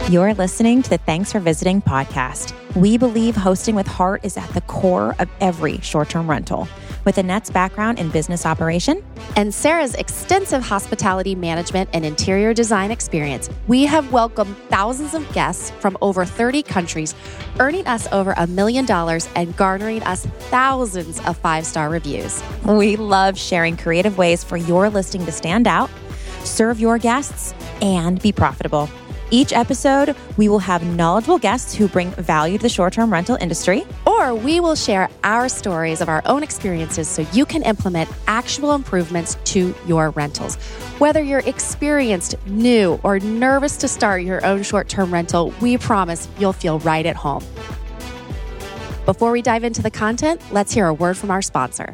You're listening to the Thanks for Visiting podcast. We believe hosting with heart is at the core of every short-term rental. With Annette's background in business operation and Sarah's extensive hospitality management and interior design experience, we have welcomed thousands of guests from over 30 countries, earning us over $1 million and garnering us thousands of 5-star reviews. We love sharing creative ways for your listing to stand out, serve your guests, and be profitable. Each episode, we will have knowledgeable guests who bring value to the short-term rental industry. Or we will share our stories of our own experiences so you can implement actual improvements to your rentals. Whether you're experienced, new, or nervous to start your own short-term rental, we promise you'll feel right at home. Before we dive into the content, let's hear a word from our sponsor.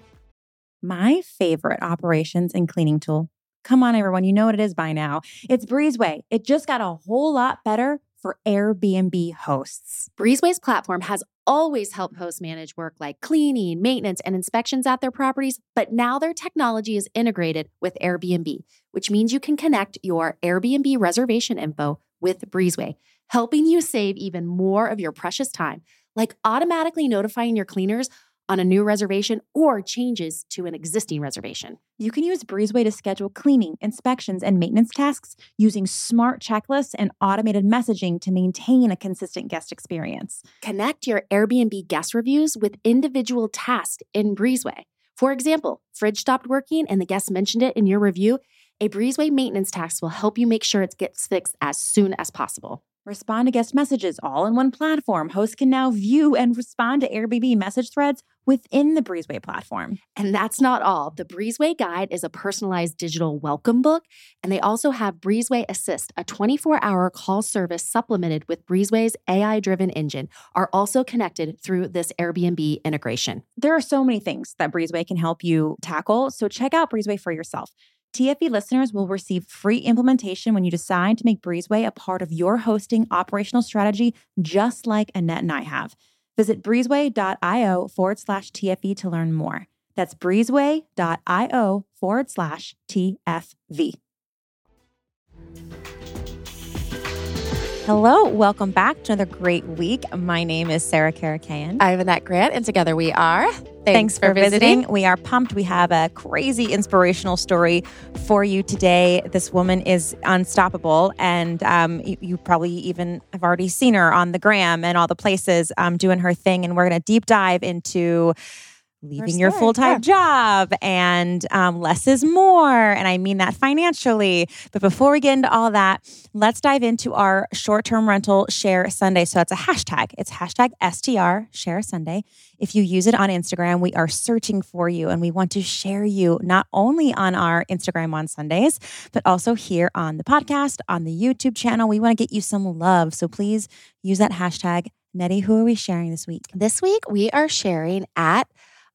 My favorite operations and cleaning tool. Come on, everyone. You know what it is by now. It's Breezeway. It just got a whole lot better for Airbnb hosts. Breezeway's platform has always helped hosts manage work like cleaning, maintenance, and inspections at their properties, but now their technology is integrated with Airbnb, which means you can connect your Airbnb reservation info with Breezeway, helping you save even more of your precious time, like automatically notifying your cleaners on a new reservation or changes to an existing reservation. You can use Breezeway to schedule cleaning, inspections, and maintenance tasks using smart checklists and automated messaging to maintain a consistent guest experience. Connect your Airbnb guest reviews with individual tasks in Breezeway. For example, fridge stopped working and the guest mentioned it in your review. A Breezeway maintenance task will help you make sure it gets fixed as soon as possible. Respond to guest messages all in one platform. Hosts can now view and respond to Airbnb message threads within the Breezeway platform. And that's not all. The Breezeway Guide is a personalized digital welcome book, and they also have Breezeway Assist, a 24-hour call service supplemented with Breezeway's AI-driven engine, are also connected through this Airbnb integration. There are so many things that Breezeway can help you tackle, so check out Breezeway for yourself. TFE listeners will receive free implementation when you decide to make Breezeway a part of your hosting operational strategy, just like Annette and I have. Visit breezeway.io/TFE to learn more. That's breezeway.io/TFV. Hello, welcome back to another great week. My name is Sarah Karakayan. I'm Annette Grant, and together we are Thanks for visiting. We are pumped. We have a crazy inspirational story for you today. This woman is unstoppable, and you probably even have already seen her on the gram and all the places doing her thing. And we're going to deep dive into leaving your full-time job and less is more. And I mean that financially. But before we get into all that, let's dive into our short-term rental share Sunday. So that's a hashtag. It's hashtag STR share Sunday. If you use it on Instagram, we are searching for you and we want to share you not only on our Instagram on Sundays, but also here on the podcast, on the YouTube channel. We want to get you some love. So please use that hashtag. Nettie, who are we sharing this week? This week, we are sharing at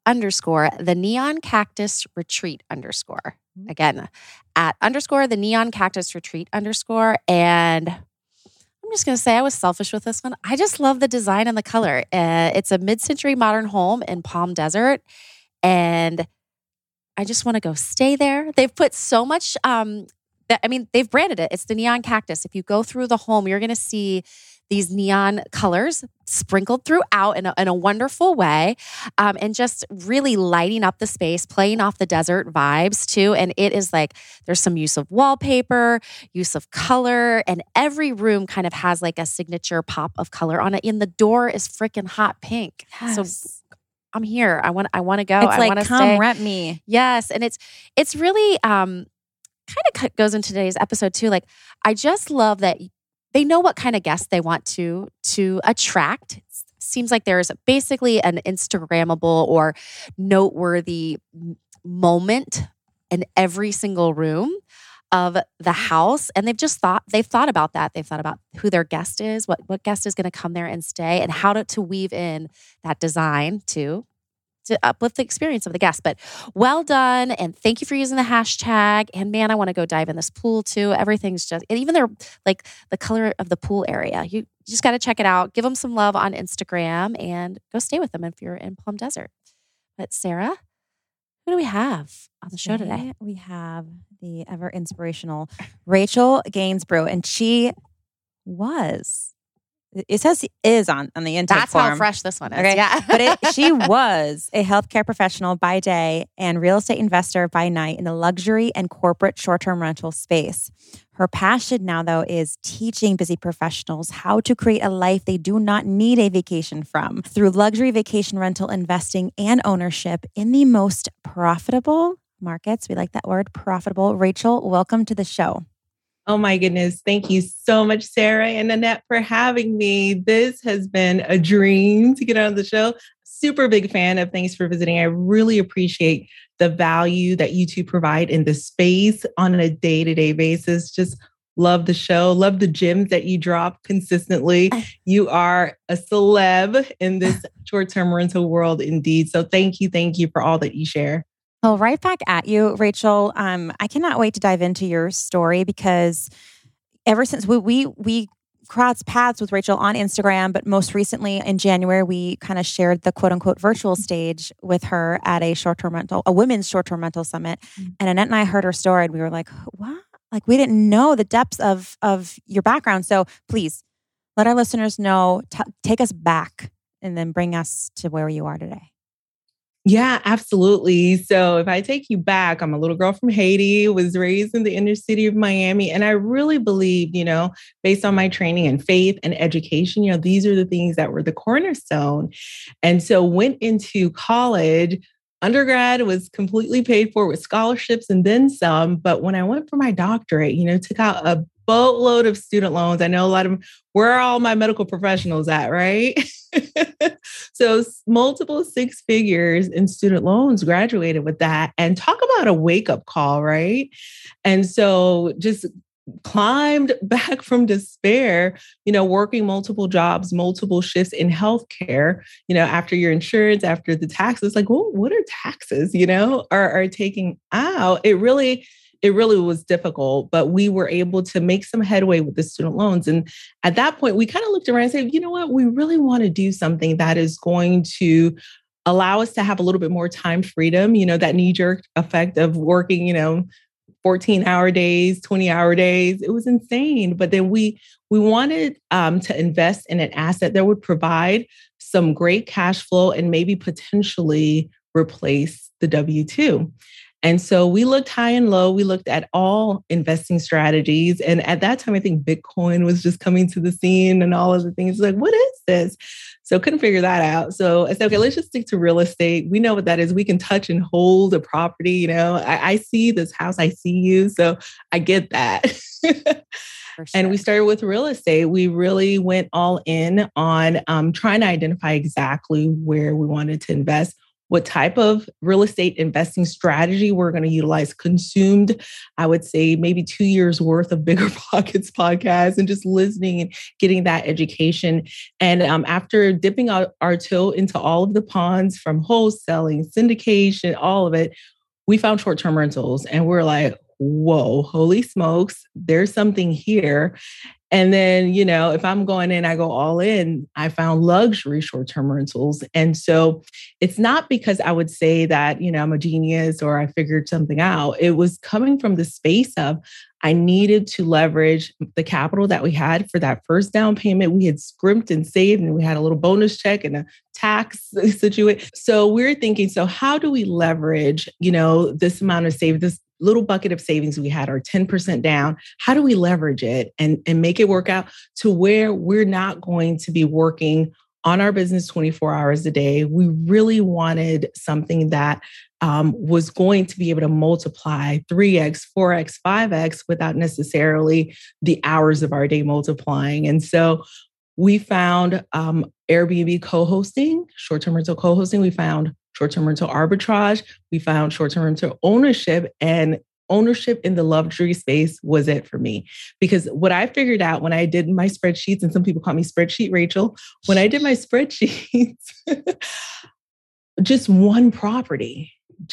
_the Neon Cactus Retreat _. Again, at _ the Neon Cactus Retreat _ And I'm just going to say I was selfish with this one. I just love the design and the color. It's a mid-century modern home in Palm Desert. And I just want to go stay there. They've put so much, they've branded it. It's the Neon Cactus. If you go through the home, you're going to see these neon colors sprinkled throughout in a wonderful way, and just really lighting up the space, playing off the desert vibes too. And it is like there's some use of wallpaper, use of color, and every room kind of has like a signature pop of color on it. And the door is freaking hot pink. Yes. So I'm here. I want to go. It's like, I come stay. rent me. Yes, and it's really kind of goes into today's episode too. Like I just love that they know what kind of guests they want to attract. It seems like there's basically an Instagrammable or noteworthy moment in every single room of the house. And they've thought about that. They've thought about who their guest is, what guest is going to come there and stay, and how to weave in that design to uplift the experience of the guest. But well done. And thank you for using the hashtag. And man, I want to go dive in this pool too. Everything's just, and even their, like the color of the pool area, you just got to check it out. Give them some love on Instagram and go stay with them if you're in Palm Desert. But Sarah, who do we have on the show today? We have the ever inspirational Rachel Gainsborough, and she was. It says is on the intake That's form. how fresh this one is. Okay. Yeah. But she was a healthcare professional by day and real estate investor by night in the luxury and corporate short-term rental space. Her passion now, though, is teaching busy professionals how to create a life they do not need a vacation from through luxury vacation rental investing and ownership in the most profitable markets. We like that word, profitable. Rachel, welcome to the show. Oh my goodness. Thank you so much, Sarah and Annette, for having me. This has been a dream to get on the show. Super big fan of Thanks for Visiting. I really appreciate the value that you two provide in the space on a day-to-day basis. Just love the show. Love the gems that you drop consistently. You are a celeb in this short-term rental world indeed. So thank you for all that you share. Well, right back at you, Rachel. I cannot wait to dive into your story because ever since we crossed paths with Rachel on Instagram, but most recently in January, we kind of shared the quote unquote virtual stage with her at a women's short-term rental summit. And Annette and I heard her story and we were like, what? Like we didn't know the depths of your background. So please let our listeners know, take us back and then bring us to where you are today. Yeah, absolutely. So if I take you back, I'm a little girl from Haiti, was raised in the inner city of Miami. And I really believe, based on my training and faith and education, these are the things that were the cornerstone. And so went into college. Undergrad was completely paid for with scholarships and then some. But when I went for my doctorate, took out a boatload of student loans. I know a lot of them, where are all my medical professionals at, right? So multiple six figures in student loans, graduated with that. And talk about a wake-up call, right? And so just climbed back from despair, working multiple jobs, multiple shifts in healthcare, after your insurance, after the taxes, like, well, what are taxes, are taking out? It really was difficult, but we were able to make some headway with the student loans. And at that point, we kind of looked around and said, you know what, we really want to do something that is going to allow us to have a little bit more time freedom, that knee-jerk effect of working, 14-hour days, 20-hour days. It was insane. But then we wanted to invest in an asset that would provide some great cash flow and maybe potentially replace the W-2. And so we looked high and low. We looked at all investing strategies. And at that time, I think Bitcoin was just coming to the scene and all of the things. Like, what is this? So couldn't figure that out. So I said, okay, let's just stick to real estate. We know what that is. We can touch and hold a property. I see this house. I see you. So I get that. Sure. And we started with real estate. We really went all in on trying to identify exactly where we wanted to invest, what type of real estate investing strategy we're going to utilize. Consumed, I would say, maybe 2 years worth of Bigger Pockets podcast and just listening and getting that education. And after dipping our toe into all of the ponds from wholesaling, syndication, all of it, we found short-term rentals and we're like, whoa, holy smokes, there's something here. And then, if I'm going in, I go all in, I found luxury short-term rentals. And so it's not because I would say that, I'm a genius or I figured something out. It was coming from the space of I needed to leverage the capital that we had for that first down payment. We had scrimped and saved and we had a little bonus check and a tax situation. So we're thinking, so how do we leverage, this amount of savings, this little bucket of savings we had, our 10% down, how do we leverage it and make it work out to where we're not going to be working on our business 24 hours a day? We really wanted something that was going to be able to multiply 3x, 4x, 5x without necessarily the hours of our day multiplying. And so we found Airbnb co-hosting, short-term rental co-hosting. We found short-term rental arbitrage. We found short-term rental ownership, and ownership in the luxury space was it for me. Because what I figured out when I did my spreadsheets, and some people call me spreadsheet Rachel, when I did my spreadsheets, just one property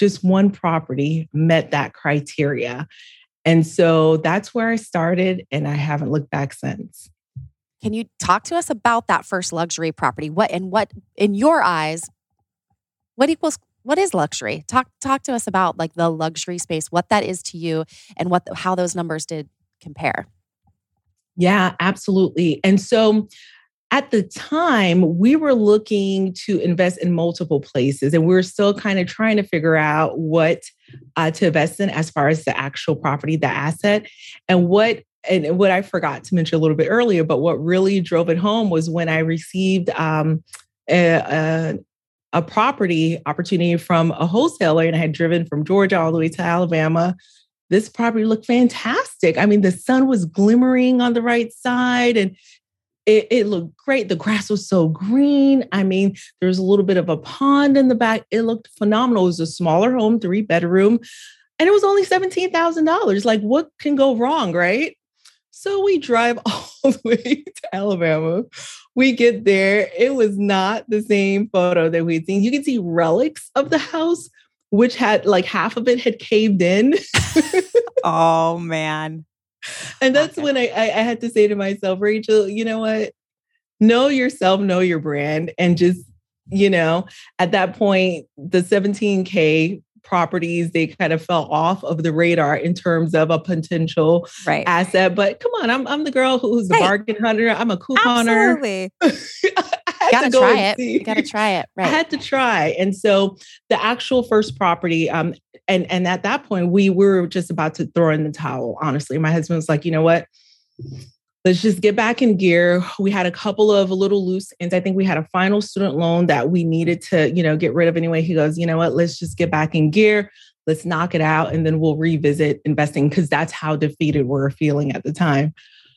met that criteria. And so that's where I started, and I haven't looked back since. Can you talk to us about that first luxury property? What in your eyes, what is luxury? Talk to us about like the luxury space, what that is to you and how those numbers did compare. Yeah, absolutely. And so at the time, we were looking to invest in multiple places, and we were still kind of trying to figure out what to invest in as far as the actual property, the asset, and what I forgot to mention a little bit earlier. But what really drove it home was when I received a, a property opportunity from a wholesaler, and I had driven from Georgia all the way to Alabama. This property looked fantastic. I mean, the sun was glimmering on the right side, and it looked great. The grass was so green. I mean, there was a little bit of a pond in the back. It looked phenomenal. It was a smaller home, 3-bedroom, and it was only $17,000. Like, what can go wrong, right? So we drive all the way to Alabama. We get there. It was not the same photo that we'd seen. You can see relics of the house, which had like half of it had caved in. Oh, man. And that's when I had to say to myself, Rachel, you know what? Know yourself, know your brand. And just, at that point, the 17K properties, they kind of fell off of the radar in terms of a potential asset. But come on, I'm the girl who's the bargain hunter. I'm a couponer. Absolutely. You gotta try it. You gotta try it. Right. I had to try. And so the actual first property, and at that point, we were just about to throw in the towel, honestly. My husband was like, you know what? Let's just get back in gear. We had a couple of little loose ends. I think we had a final student loan that we needed to, get rid of anyway. He goes, you know what? Let's just get back in gear. Let's knock it out. And then we'll revisit investing, because that's how defeated we're feeling at the time.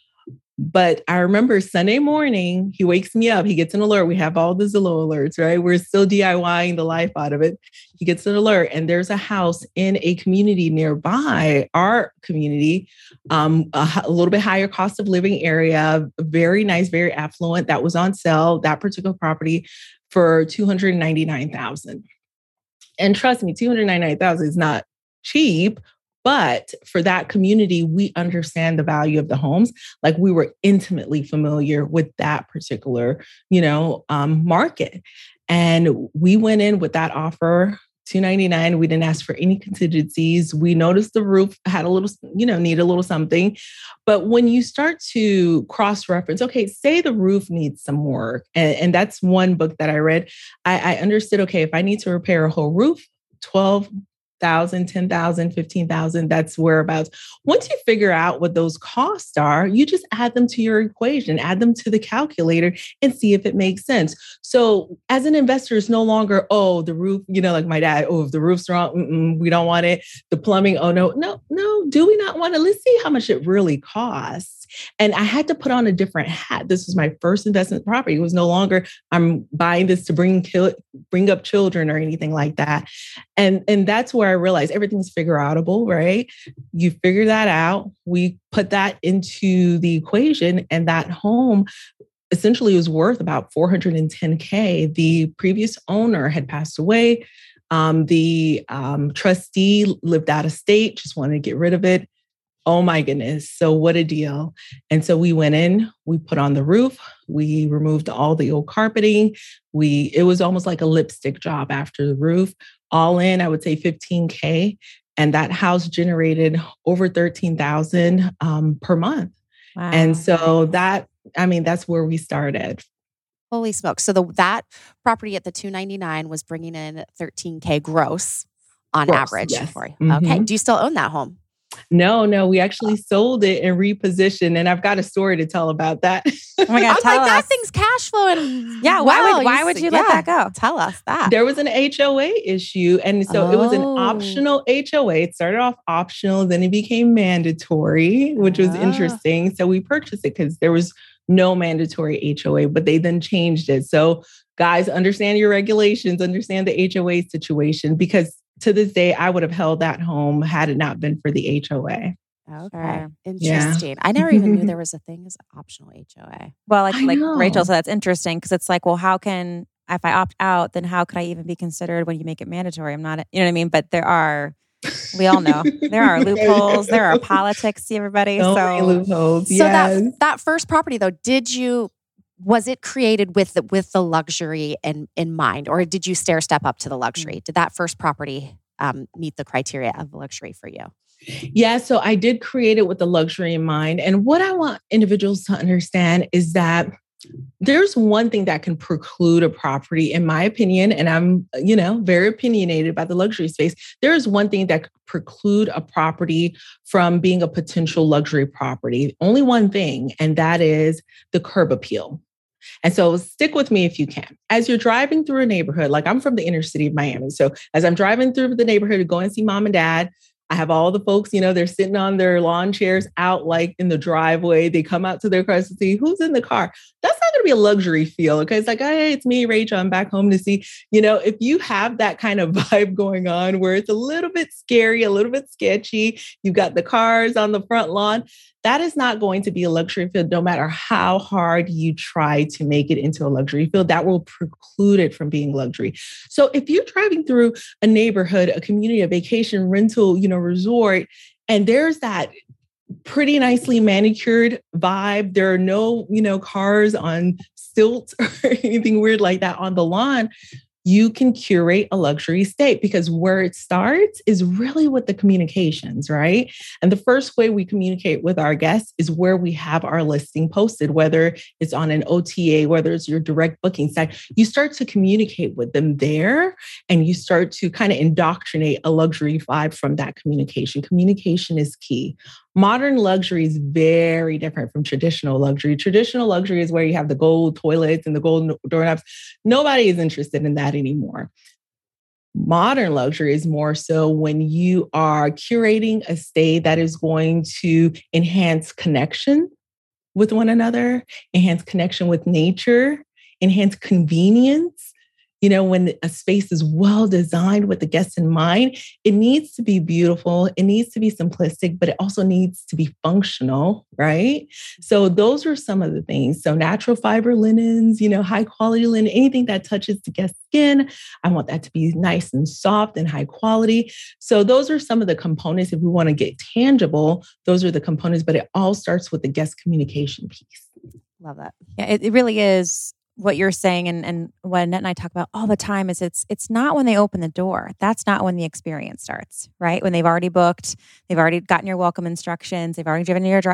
But I remember Sunday morning, he wakes me up. He gets an alert. We have all the Zillow alerts, right? We're still DIYing the life out of it. He gets an alert, and there's a house in a community nearby our community, a little bit higher cost of living area, very nice, very affluent, that was on sale, that particular property, for $299,000. And trust me, $299,000 is not cheap. But for that community, we understand the value of the homes. Like, we were intimately familiar with that particular, market. And we went in with that offer, $299,000. We didn't ask for any contingencies. We noticed the roof had a little, need a little something. But when you start to cross-reference, okay, say the roof needs some work. And that's one book that I read. I understood, okay, if I need to repair a whole roof, $12,000, $10,000, $15,000, that's whereabouts. Once you figure out what those costs are, you just add them to your equation, add them to the calculator, and see if it makes sense. So as an investor, it's no longer, the roof, like my dad, if the roof's wrong, we don't want it. The plumbing, no, do we not want it? Let's see how much it really costs. And I had to put on a different hat. This was my first investment property. It was no longer, I'm buying this to bring up children or anything like that. And that's where I realized everything's figure outable, right? You figure that out. We put that into the equation, and that home essentially was worth about $410K. The previous owner had passed away. The trustee lived out of state, just wanted to get rid of it. Oh my goodness. So what a deal. And so we went in, we put on the roof, we removed all the old carpeting. It was almost like a lipstick job after the roof. All in, I would say $15K. And that house generated over $13,000 per month. Wow. And so that's where we started. Holy smokes. So that property at the $299 was bringing in $13K gross on average for you. Mm-hmm. Okay. Do you still own that home? No, we actually sold it and repositioned. And I've got a story to tell about that. Oh my God, that thing's cash flowing. Yeah, why would you let that go? Tell us that. There was an HOA issue. And so it was an optional HOA. It started off optional, then it became mandatory, which was interesting. So we purchased it because there was no mandatory HOA, but they then changed it. So guys, understand your regulations, understand the HOA situation, because to this day, I would have held that home had it not been for the HOA. Okay. Interesting. Yeah. I never even knew there was a thing as an optional HOA. Well, like Rachel said, that's interesting, because it's like, well, if I opt out, then how could I even be considered when you make it mandatory? I'm not, you know what I mean? But we all know, there are loopholes, there are politics, everybody. So many loopholes. So that first property though, was it created with the luxury in mind, or did you stair step up to the luxury? Did that first property meet the criteria of luxury for you? Yeah, so I did create it with the luxury in mind. And what I want individuals to understand is that there's one thing that can preclude a property, in my opinion, and I'm, very opinionated about the luxury space. There is one thing that could preclude a property from being a potential luxury property. Only one thing, and that is the curb appeal. And so stick with me if you can. As you're driving through a neighborhood, like I'm from the inner city of Miami. So as I'm driving through the neighborhood to go and see mom and dad, I have all the folks, they're sitting on their lawn chairs out like in the driveway. They come out to their cars to see who's in the car. That's not going to be a luxury feel. Okay. It's like, hey, it's me, Rachel. I'm back home to see, if you have that kind of vibe going on where it's a little bit scary, a little bit sketchy, you've got the cars on the front lawn. That is not going to be a luxury field, no matter how hard you try to make it into a luxury field. That will preclude it from being luxury. So if you're driving through a neighborhood, a community, a vacation rental, resort, and there's that pretty nicely manicured vibe, there are no, cars on stilts or anything weird like that on the lawn, you can curate a luxury state, because where it starts is really with the communications, right? And the first way we communicate with our guests is where we have our listing posted, whether it's on an OTA, whether it's your direct booking site. You start to communicate with them there, and you start to kind of indoctrinate a luxury vibe from that communication. Communication is key. Modern luxury is very different from traditional luxury. Traditional luxury is where you have the gold toilets and the gold doorknobs. Nobody is interested in that anymore. Modern luxury is more so when you are curating a stay that is going to enhance connection with one another, enhance connection with nature, enhance convenience. When a space is well designed with the guest in mind, it needs to be beautiful. It needs to be simplistic, but it also needs to be functional, right? So those are some of the things. So natural fiber linens, high quality linen, anything that touches the guest's skin. I want that to be nice and soft and high quality. So those are some of the components. If we want to get tangible, those are the components, but it all starts with the guest communication piece. Love that. Yeah, it really is. What you're saying and what Annette and I talk about all the time is it's not when they open the door. That's not when the experience starts, right? When they've already booked, they've already gotten your welcome instructions, they've already driven your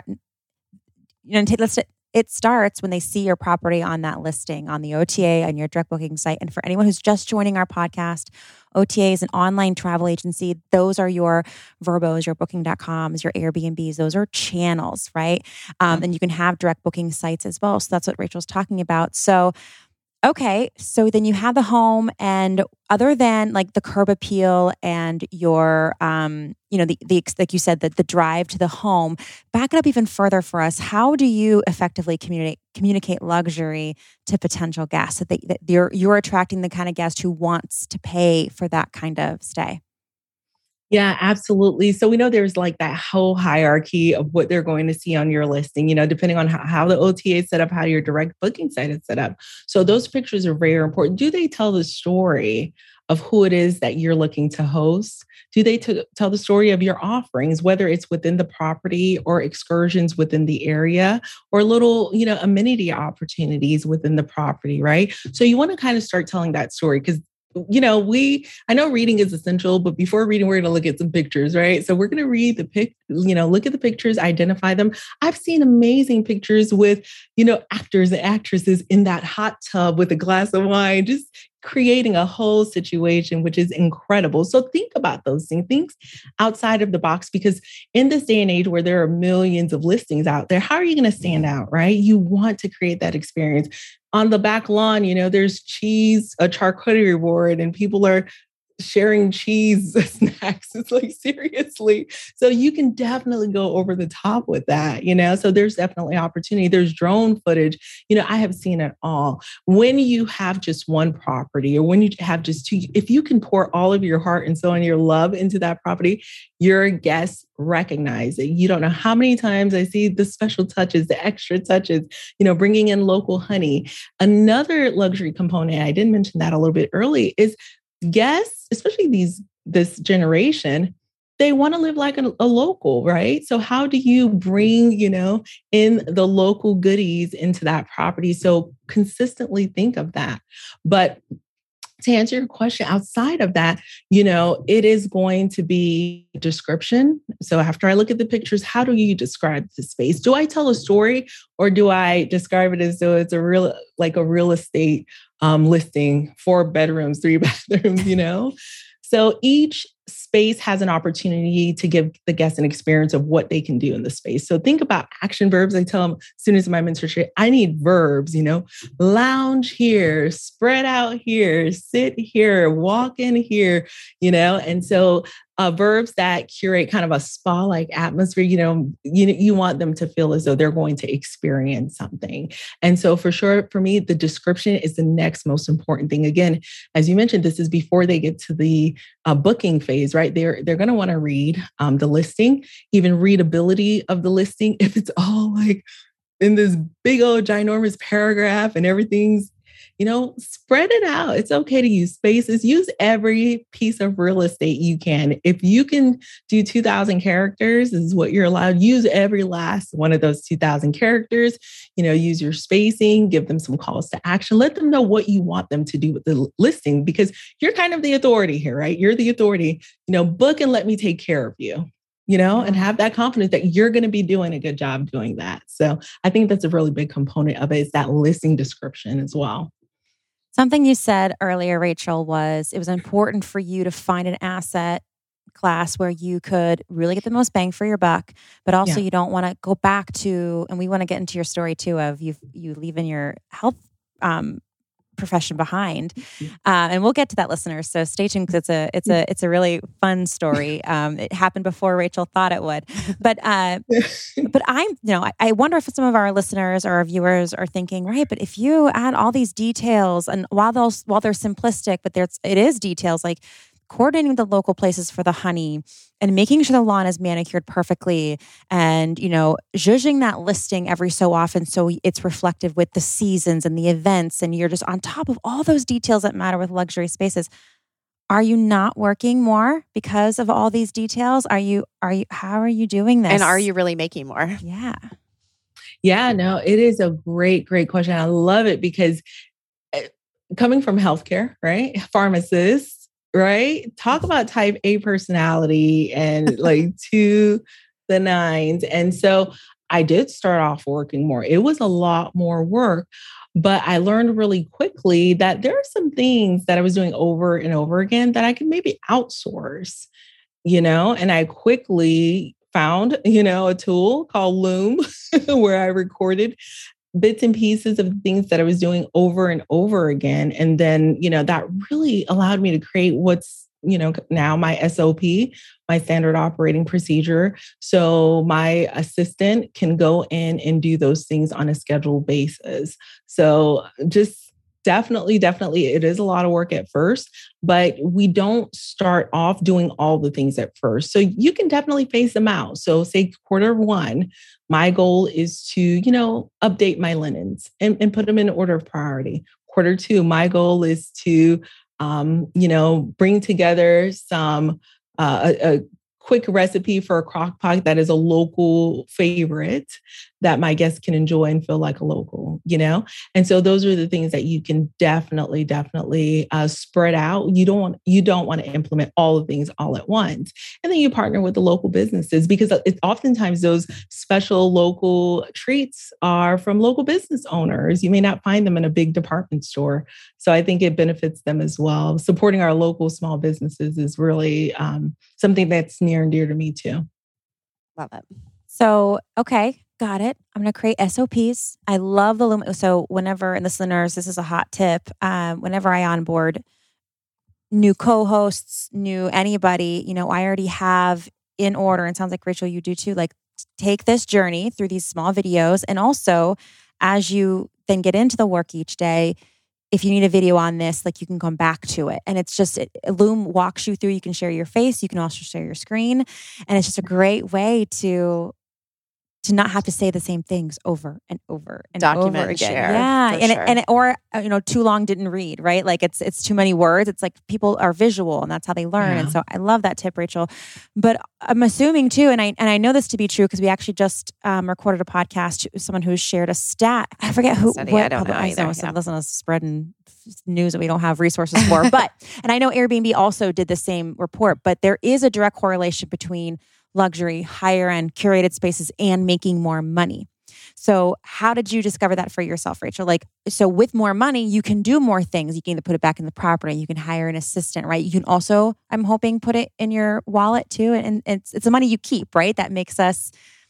it starts when they see your property on that listing, on the OTA, on your direct booking site. And for anyone who's just joining our podcast, OTA is an online travel agency. Those are your Vrbos, your Booking.coms, your Airbnbs. Those are channels, right? And you can have direct booking sites as well. So that's what Rachel's talking about. So, okay. So then you have the home, and other than like the curb appeal and your, like you said, the drive to the home, back it up even further for us. How do you effectively communicate luxury to potential guests that you're attracting the kind of guest who wants to pay for that kind of stay? Yeah, absolutely. So we know there's like that whole hierarchy of what they're going to see on your listing, depending on how the OTA is set up, how your direct booking site is set up. So those pictures are very important. Do they tell the story of who it is that you're looking to host? Do they tell the story of your offerings, whether it's within the property or excursions within the area or little, amenity opportunities within the property, right? So you want to kind of start telling that story, because I know reading is essential, but before reading, we're going to look at some pictures, right? So we're going to read look at the pictures, identify them. I've seen amazing pictures with, actors and actresses in that hot tub with a glass of wine, just creating a whole situation, which is incredible. So think about those things outside of the box, because in this day and age where there are millions of listings out there, how are you going to stand out, right? You want to create that experience. On the back lawn, there's cheese, a charcuterie board, and people are sharing cheese snacks. It's like, seriously. So you can definitely go over the top with that, so there's definitely opportunity. There's drone footage. I have seen it all. When you have just one property, or when you have just two, if you can pour all of your heart and soul and your love into that property, your guests recognize it. You don't know how many times I see the special touches, the extra touches, bringing in local honey. Another luxury component, I didn't mention that a little bit early, is guests, especially this generation, they want to live like a local, right? So how do you bring, in the local goodies into that property? So consistently think of that. But to answer your question, outside of that, it is going to be description. So after I look at the pictures, how do you describe the space? Do I tell a story, or do I describe it as though it's a real estate listing, 4 bedrooms, 3 bathrooms, So each space has an opportunity to give the guest an experience of what they can do in the space. So think about action verbs. I tell them students in my mentorship, I need verbs, lounge here, spread out here, sit here, walk in here, and so verbs that curate kind of a spa-like atmosphere, you want them to feel as though they're going to experience something. And so for sure, for me, the description is the next most important thing. Again, as you mentioned, this is before they get to the booking phase, right? They're going to want to read the listing, even readability of the listing. If it's all like in this big old ginormous paragraph and everything's, spread it out. It's okay to use spaces. Use every piece of real estate you can. If you can do 2,000 characters, is what you're allowed. Use every last one of those 2,000 characters. Use your spacing. Give them some calls to action. Let them know what you want them to do with the listing, because you're kind of the authority here, right? You're the authority. Book and let me take care of you. And have that confidence that you're going to be doing a good job doing that. So I think that's a really big component of it, is that listing description as well. Something you said earlier, Rachel, was it was important for you to find an asset class where you could really get the most bang for your buck, but also you don't want to go back to, and we want to get into your story too, of you leaving your health profession behind, and we'll get to that, listeners. So stay tuned, because it's a really fun story. It happened before Rachel thought it would, but I wonder if some of our listeners or our viewers are thinking, right? But if you add all these details, and while they're simplistic, but it is details like coordinating the local places for the honey and making sure the lawn is manicured perfectly, and, zhuzhing that listing every so often so it's reflective with the seasons and the events, and you're just on top of all those details that matter with luxury spaces. Are you not working more because of all these details? How are you doing this? And are you really making more? Yeah. Yeah, no, it is a great, great question. I love it, because coming from healthcare, right? Pharmacists, right? Talk about type A personality and like to the nines. And so I did start off working more. It was a lot more work, but I learned really quickly that there are some things that I was doing over and over again that I could maybe outsource, and I quickly found, a tool called Loom where I recorded bits and pieces of things that I was doing over and over again. And then, that really allowed me to create what's, now my SOP, my standard operating procedure. So my assistant can go in and do those things on a scheduled basis. So just definitely, it is a lot of work at first, but we don't start off doing all the things at first. So you can definitely phase them out. So say Q1, my goal is to, update my linens and put them in order of priority. Q2, my goal is to, bring together some, a quick recipe for a crock pot that is a local favorite that my guests can enjoy and feel like a local, And so those are the things that you can definitely spread out. You don't want to implement all the things all at once. And then you partner with the local businesses, because it's oftentimes those special local treats are from local business owners. You may not find them in a big department store. So I think it benefits them as well. Supporting our local small businesses is really something that's near and dear to me too. Love it. So, okay, got it. I'm going to create SOPs. I love the Loom. So whenever, and listeners, this is a hot tip, whenever I onboard new co-hosts, new anybody, I already have in order, and it sounds like Rachel, you do too, like take this journey through these small videos. And also as you then get into the work each day, if you need a video on this, like you can come back to it. And it's just, Loom walks you through. You can share your face. You can also share your screen. And it's just a great way to to not have to say the same things over and over and Document over and again. share, Yeah. for And, sure. or, too long didn't read, right? Like it's too many words. It's like people are visual and that's how they learn. Yeah. And so I love that tip, Rachel. But I'm assuming too, and I know this to be true because we actually just recorded a podcast, someone who shared a stat. I forget who, Study, what, I don't know I either. know, Yeah. listen to us spreading news that we don't have resources for, but, and I know Airbnb also did the same report, but there is a direct correlation between luxury, higher end, curated spaces, and making more money. So how did you discover that for yourself, Rachel? Like, so with more money, you can do more things. You can either put it back in the property, you can hire an assistant, right? You can also, I'm hoping, put it in your wallet too. And it's the money you keep, right? That makes us,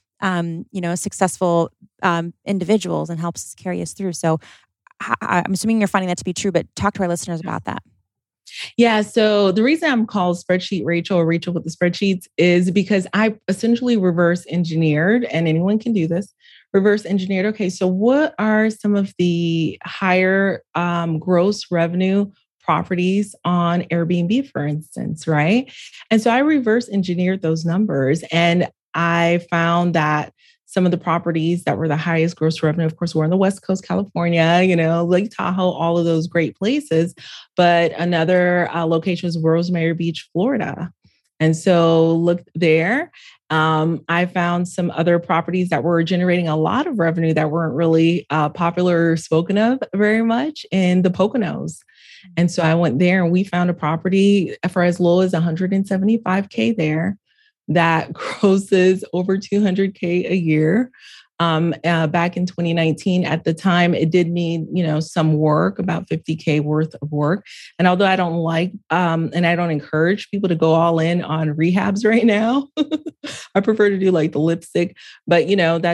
successful individuals and helps us carry us through. So I'm assuming you're finding that to be true, but talk to our listeners about that. Yeah. So the reason I'm called Spreadsheet Rachel or Rachel with the Spreadsheets is because I essentially reverse engineered, and anyone can do this, reverse engineered. Okay. So what are some of the higher gross revenue properties on Airbnb, for instance, right? And so I reverse engineered those numbers, and I found that some of the properties that were the highest gross revenue, of course, were on the West Coast, California, Lake Tahoe, all of those great places. But another location was Rosemary Beach, Florida. And so look there. I found some other properties that were generating a lot of revenue that weren't really popular or spoken of very much in the Poconos. And so I went there and we found a property for as low as $175K there that grosses over $200K a year. Back in 2019, at the time, it did need, some work, about $50K worth of work. And although I don't like, and I don't encourage people to go all in on rehabs right now, I prefer to do like the lipstick, but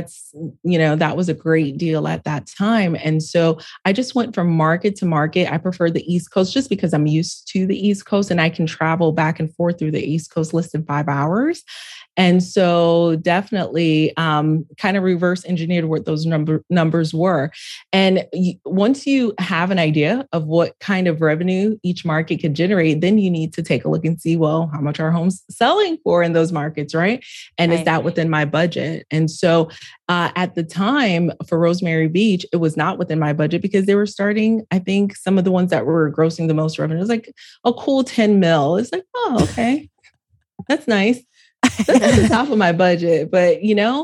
that was a great deal at that time. And so I just went from market to market. I prefer the East Coast just because I'm used to the East Coast and I can travel back and forth through the East Coast less than 5 hours. And so definitely kind of reverse engineered what those numbers were. And once you have an idea of what kind of revenue each market could generate, then you need to take a look and see, well, how much are homes selling for in those markets, right? And is that within my budget? And so at the time for Rosemary Beach, it was not within my budget because they were starting, I think some of the ones that were grossing the most revenue was like a cool 10 mil. It's like, oh, okay. That's nice. That's at the top of my budget, but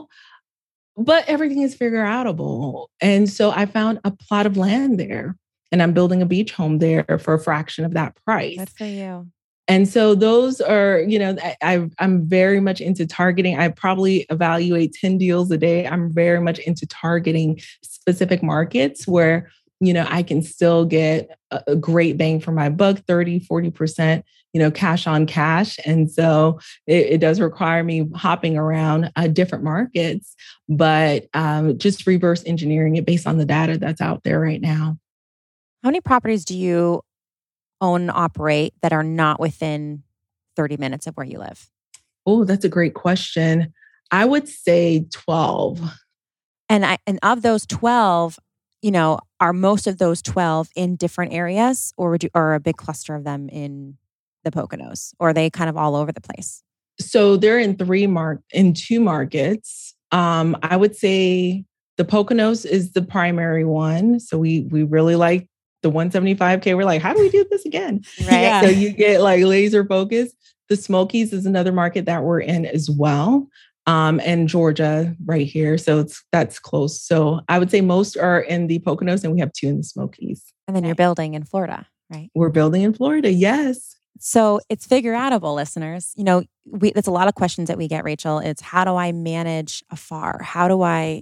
everything is figure outable. And so I found a plot of land there and I'm building a beach home there for a fraction of that price. Good for you. And so those are, I'm very much into targeting. I probably evaluate 10 deals a day. I'm very much into targeting specific markets where, I can still get a great bang for my buck, 30, 40%, cash on cash. And so it does require me hopping around different markets, but just reverse engineering it based on the data that's out there right now. How many properties do you own and operate that are not within 30 minutes of where you live? Oh, that's a great question. I would say 12. And of those 12, are most of those 12 in different areas, or a big cluster of them in the Poconos, or are they kind of all over the place? So they're in two markets. I would say the Poconos is the primary one. So we really like the 175K. We're like, how do we do this again? Right. Yeah. So you get like laser focus. The Smokies is another market that we're in as well. And Georgia right here. So that's close. So I would say most are in the Poconos and we have 2 in the Smokies. And then you're building in Florida, right? We're building in Florida. Yes. So it's figure outable, listeners. There's a lot of questions that we get, Rachel. It's how do I manage afar? How do I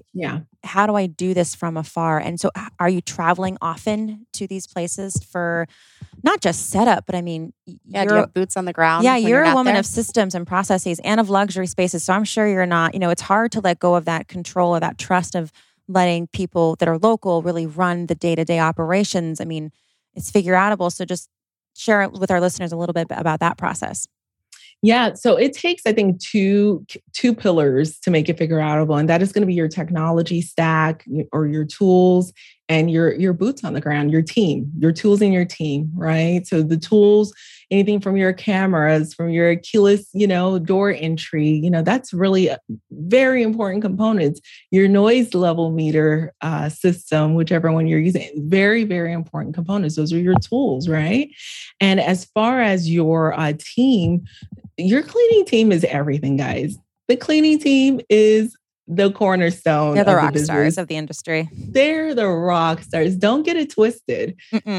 do this from afar? And so are you traveling often to these places for not just setup, but I mean, do you have boots on the ground? Yeah, you're a woman of systems and processes and of luxury spaces. So I'm sure you're not, it's hard to let go of that control or that trust of letting people that are local really run the day-to-day operations. I mean, it's figure outable. So just share with our listeners a little bit about that process. Yeah. So it takes, I think, two pillars to make it figure outable. And that is going to be your technology stack or your tools and your boots on the ground, your team, your tools and your team, right? So the tools, anything from your cameras, from your keyless, door entry, that's really very important components. Your noise level meter system, whichever one you're using, very, very important components. Those are your tools, right? And as far as your team, your cleaning team is everything, guys. The cleaning team is the cornerstone. They're the of rock the stars of the industry. They're the rock stars. Don't get it twisted.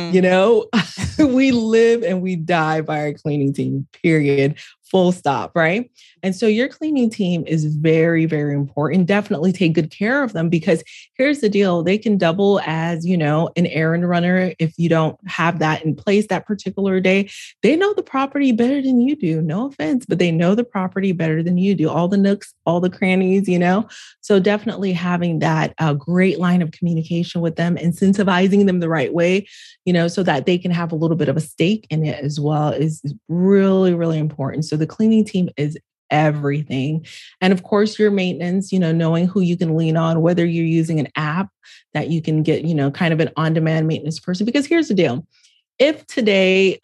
We live and we die by our cleaning team, period. Full stop, right? And so your cleaning team is very, very important. Definitely take good care of them, because here's the deal. They can double as, an errand runner if you don't have that in place that particular day. They know the property better than you do. No offense, but they know the property better than you do. All the nooks, all the crannies, So definitely having that great line of communication with them, incentivizing them the right way, so that they can have a little bit of a stake in it as well, is really, really important. So the cleaning team is everything. And of course, your maintenance, knowing who you can lean on, whether you're using an app that you can get, kind of an on-demand maintenance person. Because here's the deal. If today,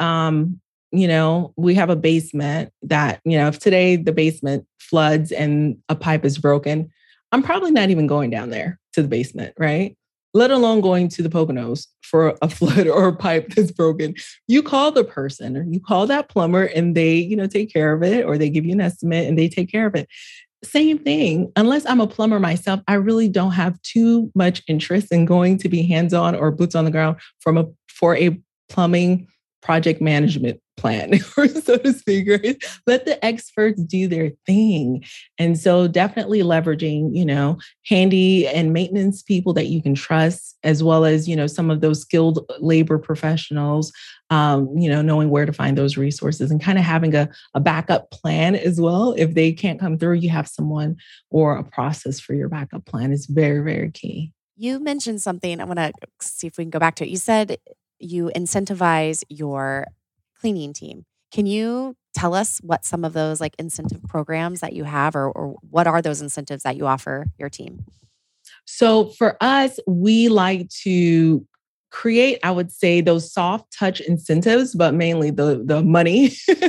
we have a basement that, if today the basement floods and a pipe is broken, I'm probably not even going down there to the basement, right? Let alone going to the Poconos for a flood or a pipe that's broken. You call the person, or you call that plumber, and they, take care of it, or they give you an estimate and they take care of it. Same thing. Unless I'm a plumber myself, I really don't have too much interest in going to be hands-on or boots on the ground for a plumbing project management plan, or so to speak, right? Let the experts do their thing. And so definitely leveraging, handy and maintenance people that you can trust, as well as, some of those skilled labor professionals, knowing where to find those resources, and kind of having a backup plan as well. If they can't come through, you have someone or a process for your backup plan is very, very key. You mentioned something. I want to see if we can go back to it. You said you incentivize your cleaning team. Can you tell us what some of those incentive programs that you have, or what are those incentives that you offer your team? So for us, we like to create, I would say, those soft touch incentives, but mainly the money,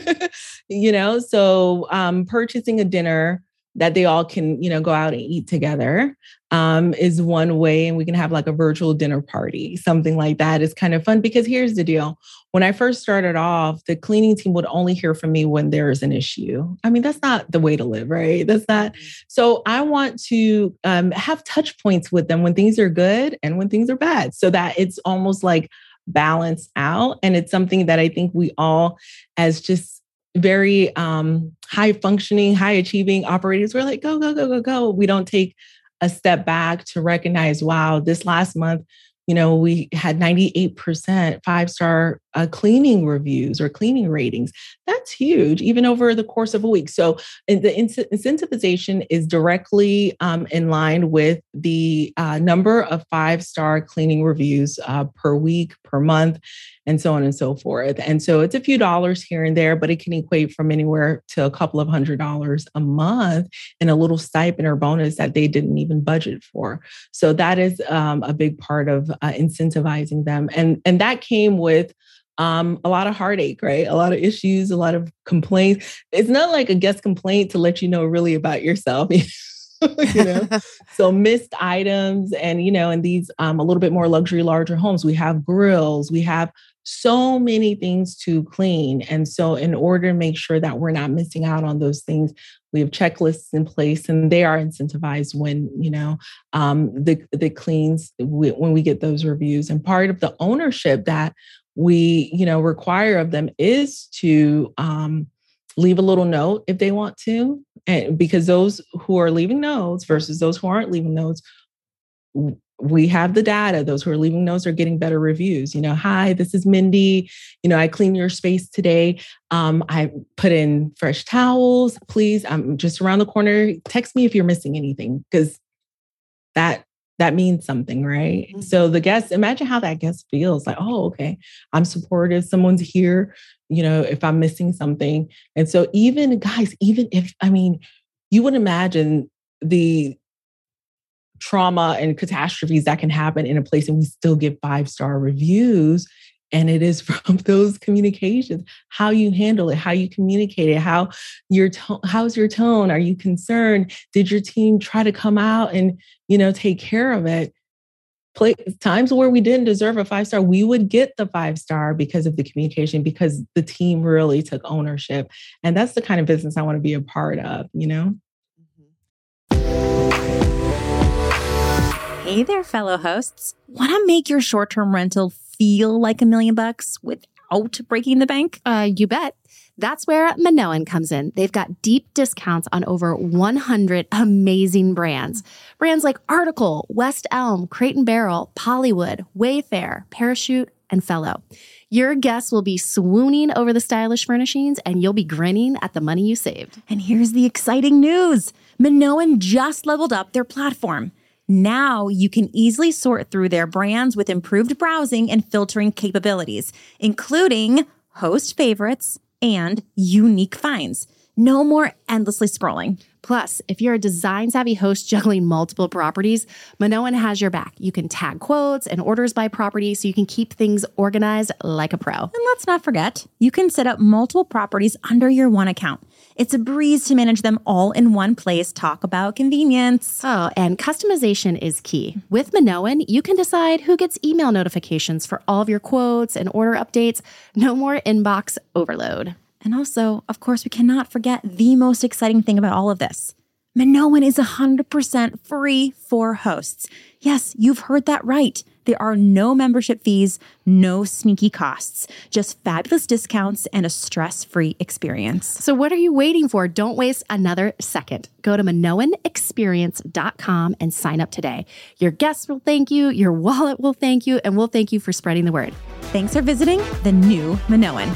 so purchasing a dinner that they all can, go out and eat together is one way. And we can have a virtual dinner party. Something like that is kind of fun, because here's the deal. When I first started off, the cleaning team would only hear from me when there is an issue. I mean, that's not the way to live, right? That's not. So I want to have touch points with them when things are good and when things are bad, so that it's almost balanced out. And it's something that I think we all, as just very high functioning, high achieving operators, we're go, go, go, go, go. We don't take a step back to recognize, wow, this last month, we had 98% 5-star cleaning reviews or cleaning ratings. That's huge, even over the course of a week. So the incentivization is directly in line with the number of 5-star cleaning reviews per week, per month, and so on and so forth. And so it's a few dollars here and there, but it can equate from anywhere to a couple of $100s a month in a little stipend or bonus that they didn't even budget for. So that is a big part of incentivizing them. And that came with a lot of heartache, right? A lot of issues, a lot of complaints. It's not like a guest complaint to let you know really about yourself. So missed items, and, in these a little bit more luxury, larger homes, we have grills, we have so many things to clean. And so in order to make sure that we're not missing out on those things, we have checklists in place, and they are incentivized when, the cleans, when we get those reviews. And part of the ownership that we, require of them is to leave a little note if they want to. And because those who are leaving notes versus those who aren't leaving notes, we have the data. Those who are leaving notes are getting better reviews. Hi, this is Mindy. I cleaned your space today. I put in fresh towels. Please, I'm just around the corner. Text me if you're missing anything, because that means something, right? Mm-hmm. So the guest, imagine how that guest feels. Oh, okay, I'm supportive. Someone's here. If I'm missing something. And so even if, you would imagine the trauma and catastrophes that can happen in a place and we still get 5-star reviews. And it is from those communications, how you handle it, how you communicate it, how's your tone? Are you concerned? Did your team try to come out and, take care of it? Times where we didn't deserve a 5-star, we would get the 5-star because of the communication, because the team really took ownership. And that's the kind of business I want to be a part of, Hey there, fellow hosts. Want to make your short-term rental feel like $1 million without breaking the bank? You bet. That's where Minoan comes in. They've got deep discounts on over 100 amazing brands. Brands like Article, West Elm, Crate & Barrel, Pollywood, Wayfair, Parachute, and Fellow. Your guests will be swooning over the stylish furnishings, and you'll be grinning at the money you saved. And here's the exciting news. Minoan just leveled up their platform. Now you can easily sort through their brands with improved browsing and filtering capabilities, including host favorites and unique finds. No more endlessly scrolling. Plus, if you're a design-savvy host juggling multiple properties, Minoan has your back. You can tag quotes and orders by property so you can keep things organized like a pro. And let's not forget, you can set up multiple properties under your one account. It's a breeze to manage them all in one place. Talk about convenience. Oh, and customization is key. With Minoan, you can decide who gets email notifications for all of your quotes and order updates. No more inbox overload. And also, of course, we cannot forget the most exciting thing about all of this. Minoan is 100% free for hosts. Yes, you've heard that right. There are no membership fees, no sneaky costs, just fabulous discounts and a stress-free experience. So what are you waiting for? Don't waste another second. Go to MinoanExperience.com and sign up today. Your guests will thank you, your wallet will thank you, and we'll thank you for spreading the word. Thanks for visiting the new Minoan.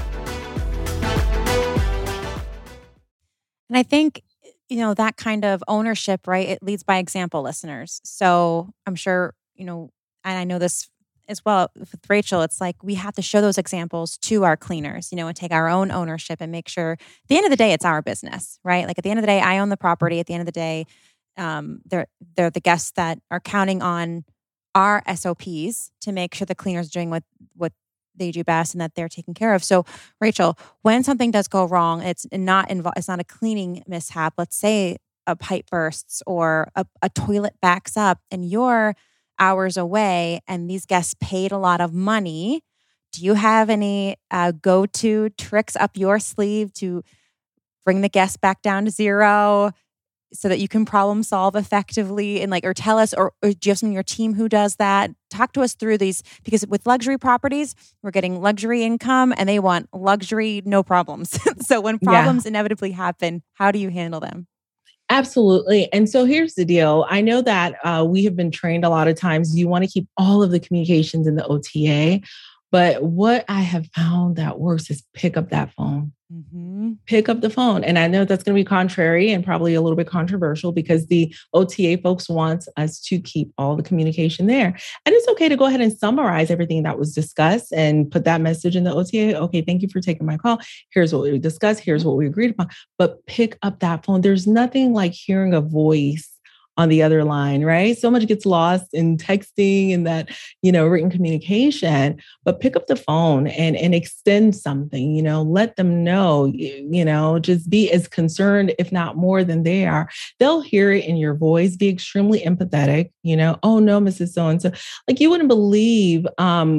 And I think, that kind of ownership, right? It leads by example, listeners. So I'm sure, and I know this as well with Rachel, it's like we have to show those examples to our cleaners, and take our own ownership and make sure at the end of the day, it's our business, right? Like at the end of the day, I own the property. At the end of the day, they're the guests that are counting on our SOPs to make sure the cleaner's doing what they do best and that they're taken care of. So, Rachel, when something does go wrong, it's not a cleaning mishap. Let's say a pipe bursts or a toilet backs up and you're hours away and these guests paid a lot of money. Do you have any go-to tricks up your sleeve to bring the guests back down to zero so that you can problem solve effectively and or tell us, or do you have someone in your team who does that? Talk to us through these, because with luxury properties, we're getting luxury income and they want luxury, no problems. So when problems inevitably happen, how do you handle them? Absolutely. And so here's the deal. I know that we have been trained a lot of times, you want to keep all of the communications in the OTA, but what I have found that works is pick up that phone. Mm-hmm. Pick up the phone. And I know that's going to be contrary and probably a little bit controversial because the OTA folks want us to keep all the communication there. And it's okay to go ahead and summarize everything that was discussed and put that message in the OTA. Okay, thank you for taking my call. Here's what we discussed. Here's what we agreed upon. But pick up that phone. There's nothing like hearing a voice on the other line, right? So much gets lost in texting and that, written communication, but pick up the phone and extend something, let them know, just be as concerned, if not more than they are. They'll hear it in your voice, be extremely empathetic, oh no, Mrs. So-and-so. Like you wouldn't believe,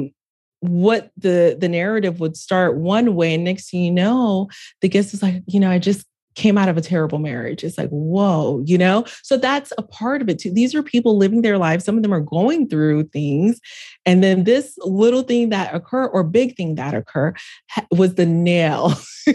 what the narrative would start one way. And next thing you know, the guest is like, I just came out of a terrible marriage. It's like, whoa, so that's a part of it too. These are people living their lives. Some of them are going through things. And then this little thing that occur or big thing that occur was the nail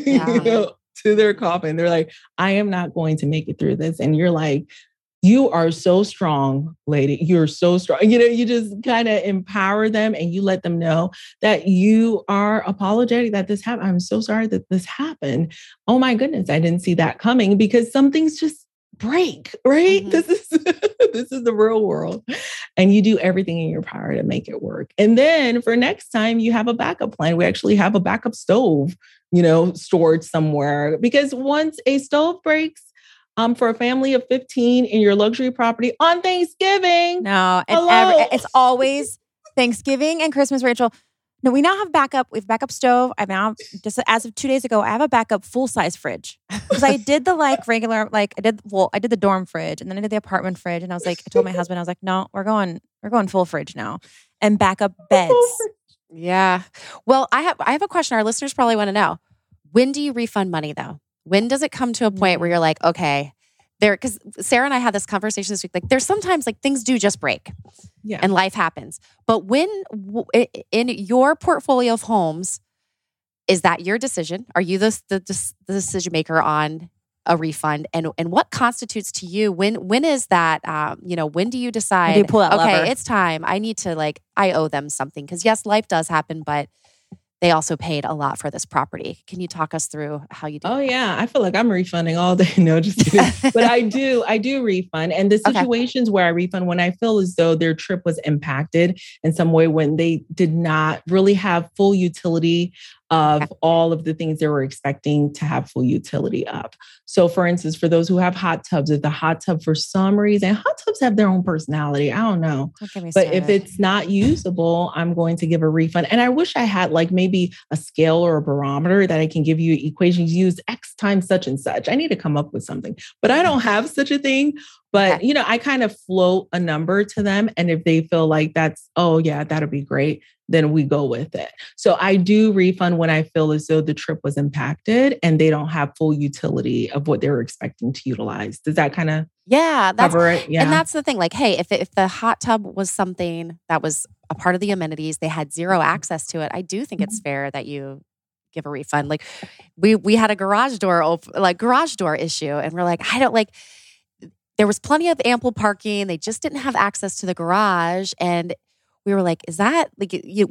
to their coffin. They're like, I am not going to make it through this. And you're like, you are so strong, lady. You're so strong. You just kind of empower them and you let them know that you are apologetic that this happened. I'm so sorry that this happened. Oh my goodness, I didn't see that coming, because some things just break, right? Mm-hmm. This is the real world. And you do everything in your power to make it work. And then for next time, you have a backup plan. We actually have a backup stove, stored somewhere, because once a stove breaks, for a family of 15 in your luxury property on Thanksgiving. No, it's always Thanksgiving and Christmas, Rachel. No, we now have backup. We have backup stove. I now, just as of 2 days ago, I have a backup full-size fridge. Because I did the regular, I did the dorm fridge and then I did the apartment fridge. And I was like, I told my husband, I was like, no, we're going full fridge now. And backup beds. Yeah. Well, I have a question. Our listeners probably want to know. When do you refund money though? When does it come to a point where you're like, okay, because Sarah and I had this conversation this week. Like, there's sometimes things do just break, and life happens. But when in your portfolio of homes, is that your decision? Are you the decision maker on a refund? And what constitutes to you? When is that? When do you decide? Do you pull that okay, lever? It's time. I need to I owe them something because yes, life does happen, but they also paid a lot for this property. Can you talk us through how you do that? Yeah. I feel like I'm refunding all day. No, just kidding. But I do refund. And the situations where I refund when I feel as though their trip was impacted in some way, when they did not really have full utility of all of the things they were expecting to have full utility of. So for instance, for those who have hot tubs, if the hot tub for some reason, hot tubs have their own personality. I don't know. But if it's not usable, I'm going to give a refund. And I wish I had maybe a scale or a barometer that I can give you equations, use X times such and such. I need to come up with something, but I don't have such a thing. But, I kind of float a number to them. And if they feel like that's, that'll be great, then we go with it. So I do refund when I feel as though the trip was impacted and they don't have full utility of what they were expecting to utilize. Does that kind of cover it? Yeah. And that's the thing. Hey, if the hot tub was something that was a part of the amenities, they had zero access to it, I do think it's fair that you give a refund. We had a garage door issue, and we're like, I don't there was plenty of ample parking. They just didn't have access to the garage. And we were like, is that they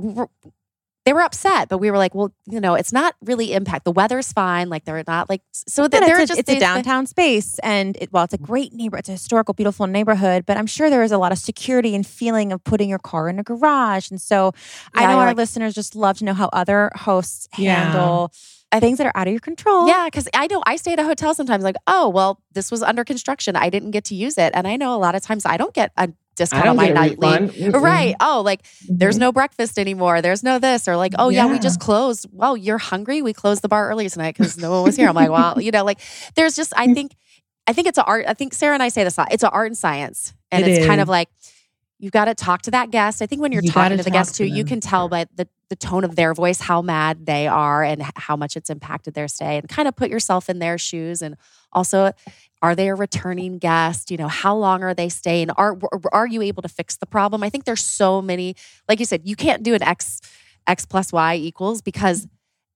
were upset, but we were like, well, it's not really impact. The weather's fine. They're not so that it's a downtown space, and it's a great neighborhood. It's a historical, beautiful neighborhood, but I'm sure there is a lot of security and feeling of putting your car in a garage. And so I know our listeners just love to know how other hosts handle things that are out of your control. Yeah, because I know I stay at a hotel sometimes this was under construction. I didn't get to use it. And I know a lot of times I don't get a discount on my nightly. Right. There's no breakfast anymore. There's no this. Or we just closed. Well, you're hungry? We closed the bar early tonight because no one was here. I'm like, well, there's just, I think it's an art. I think Sarah and I say this a lot. It's an art and science. And it's kind of you've got to talk to that guest. I think when you're talking to the guest too, you can tell by the tone of their voice how mad they are and how much it's impacted their stay, and kind of put yourself in their shoes. And also, are they a returning guest? How long are they staying? Are you able to fix the problem? I think there's so many, like you said, you can't do an X plus Y equals, because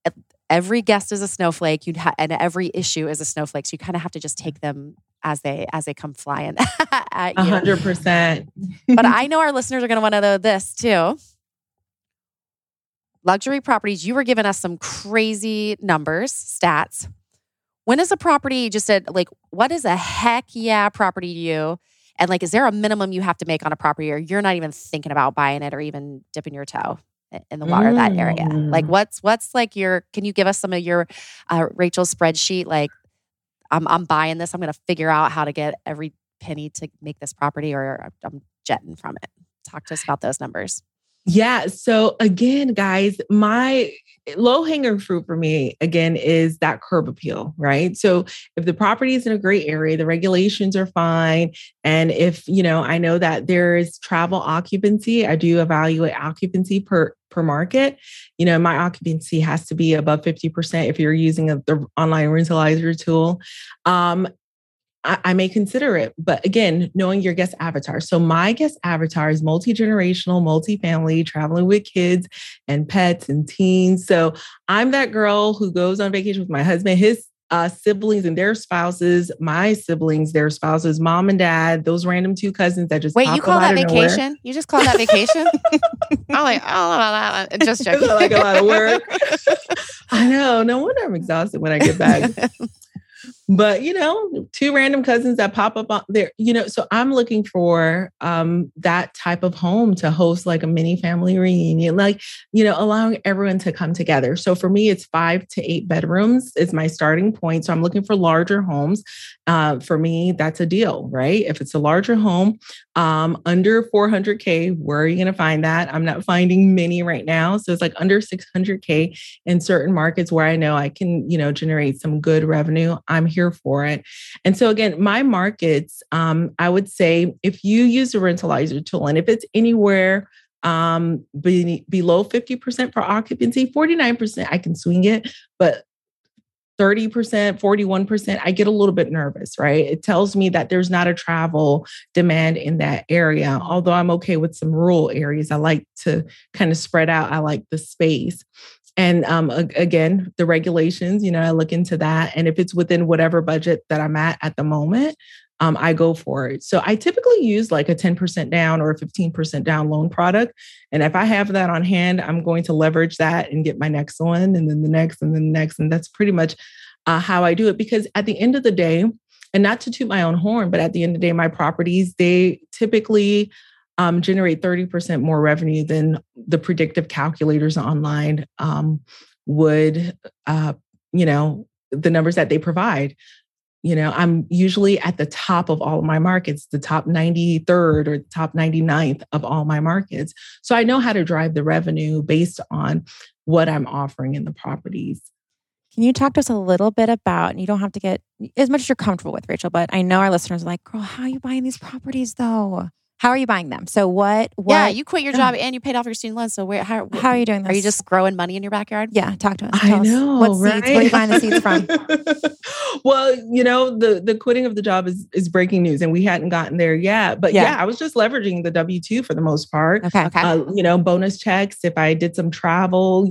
every guest is a snowflake. And every issue is a snowflake. So you kind of have to just take them as they come flying at you. 100%. But I know our listeners are going to want to know this too. Luxury properties, you were giving us some crazy numbers, stats. When is a property just what is a heck yeah property to you? And is there a minimum you have to make on a property, or you're not even thinking about buying it or even dipping your toe in the water that area? What's can you give us some of your Rachel's spreadsheet? I'm buying this. I'm going to figure out how to get every penny to make this property, or I'm jetting from it. Talk to us about those numbers. Yeah. So again, guys, my low-hanging fruit for me, again, is that curb appeal, right? So if the property is in a great area, the regulations are fine. And if, I know that there is travel occupancy, I do evaluate occupancy per market. My occupancy has to be above 50% if you're using the online rentalizer tool. I may consider it. But again, knowing your guest avatar. So my guest avatar is multi-generational, multi-family, traveling with kids and pets and teens. So I'm that girl who goes on vacation with my husband, his siblings and their spouses, my siblings, their spouses, mom and dad, those random two cousins that just wait, you call that vacation? Nowhere. You just call that vacation? I'm like, oh, just joking. It's like a lot of work. I know. No wonder I'm exhausted when I get back. But, two random cousins that pop up on there, so I'm looking for that type of home to host like a mini family reunion, like, allowing everyone to come together. So for me, it's 5 to 8 bedrooms is my starting point. So I'm looking for larger homes. For me, that's a deal, right? If it's a larger home, under 400K, where are you going to find that? I'm not finding many right now. So it's like under 600K in certain markets where I know I can, generate some good revenue. I'm here for it. And so again, my markets, I would say if you use a rentalizer tool and if it's anywhere below 50% for occupancy, 49%, I can swing it, but 30%, 41%, I get a little bit nervous, right? It tells me that there's not a travel demand in that area. Although I'm okay with some rural areas, I like to kind of spread out. I like the space. And again, the regulations, I look into that. And if it's within whatever budget that I'm at the moment, I go for it. So I typically use like a 10% down or a 15% down loan product. And if I have that on hand, I'm going to leverage that and get my next one and then the next and then the next. And that's pretty much how I do it. Because at the end of the day, and not to toot my own horn, but at the end of the day, my properties, they typically generate 30% more revenue than the predictive calculators online would, the numbers that they provide. I'm usually at the top of all of my markets, the top 93rd or the top 99th of all my markets. So I know how to drive the revenue based on what I'm offering in the properties. Can you talk to us a little bit about, and you don't have to get as much as you're comfortable with, Rachel, but I know our listeners are like, girl, how are you buying these properties though? How are you buying them? So what? Yeah, you quit your job and you paid off your student loans. So how are you doing this? Are you just growing money in your backyard? Yeah, talk to us. I know, what right? seeds? Where are you buying the seeds from? Well, the quitting of the job is breaking news, and we hadn't gotten there yet. But yeah, I was just leveraging the W-2 for the most part. Okay. Bonus checks if I did some travel,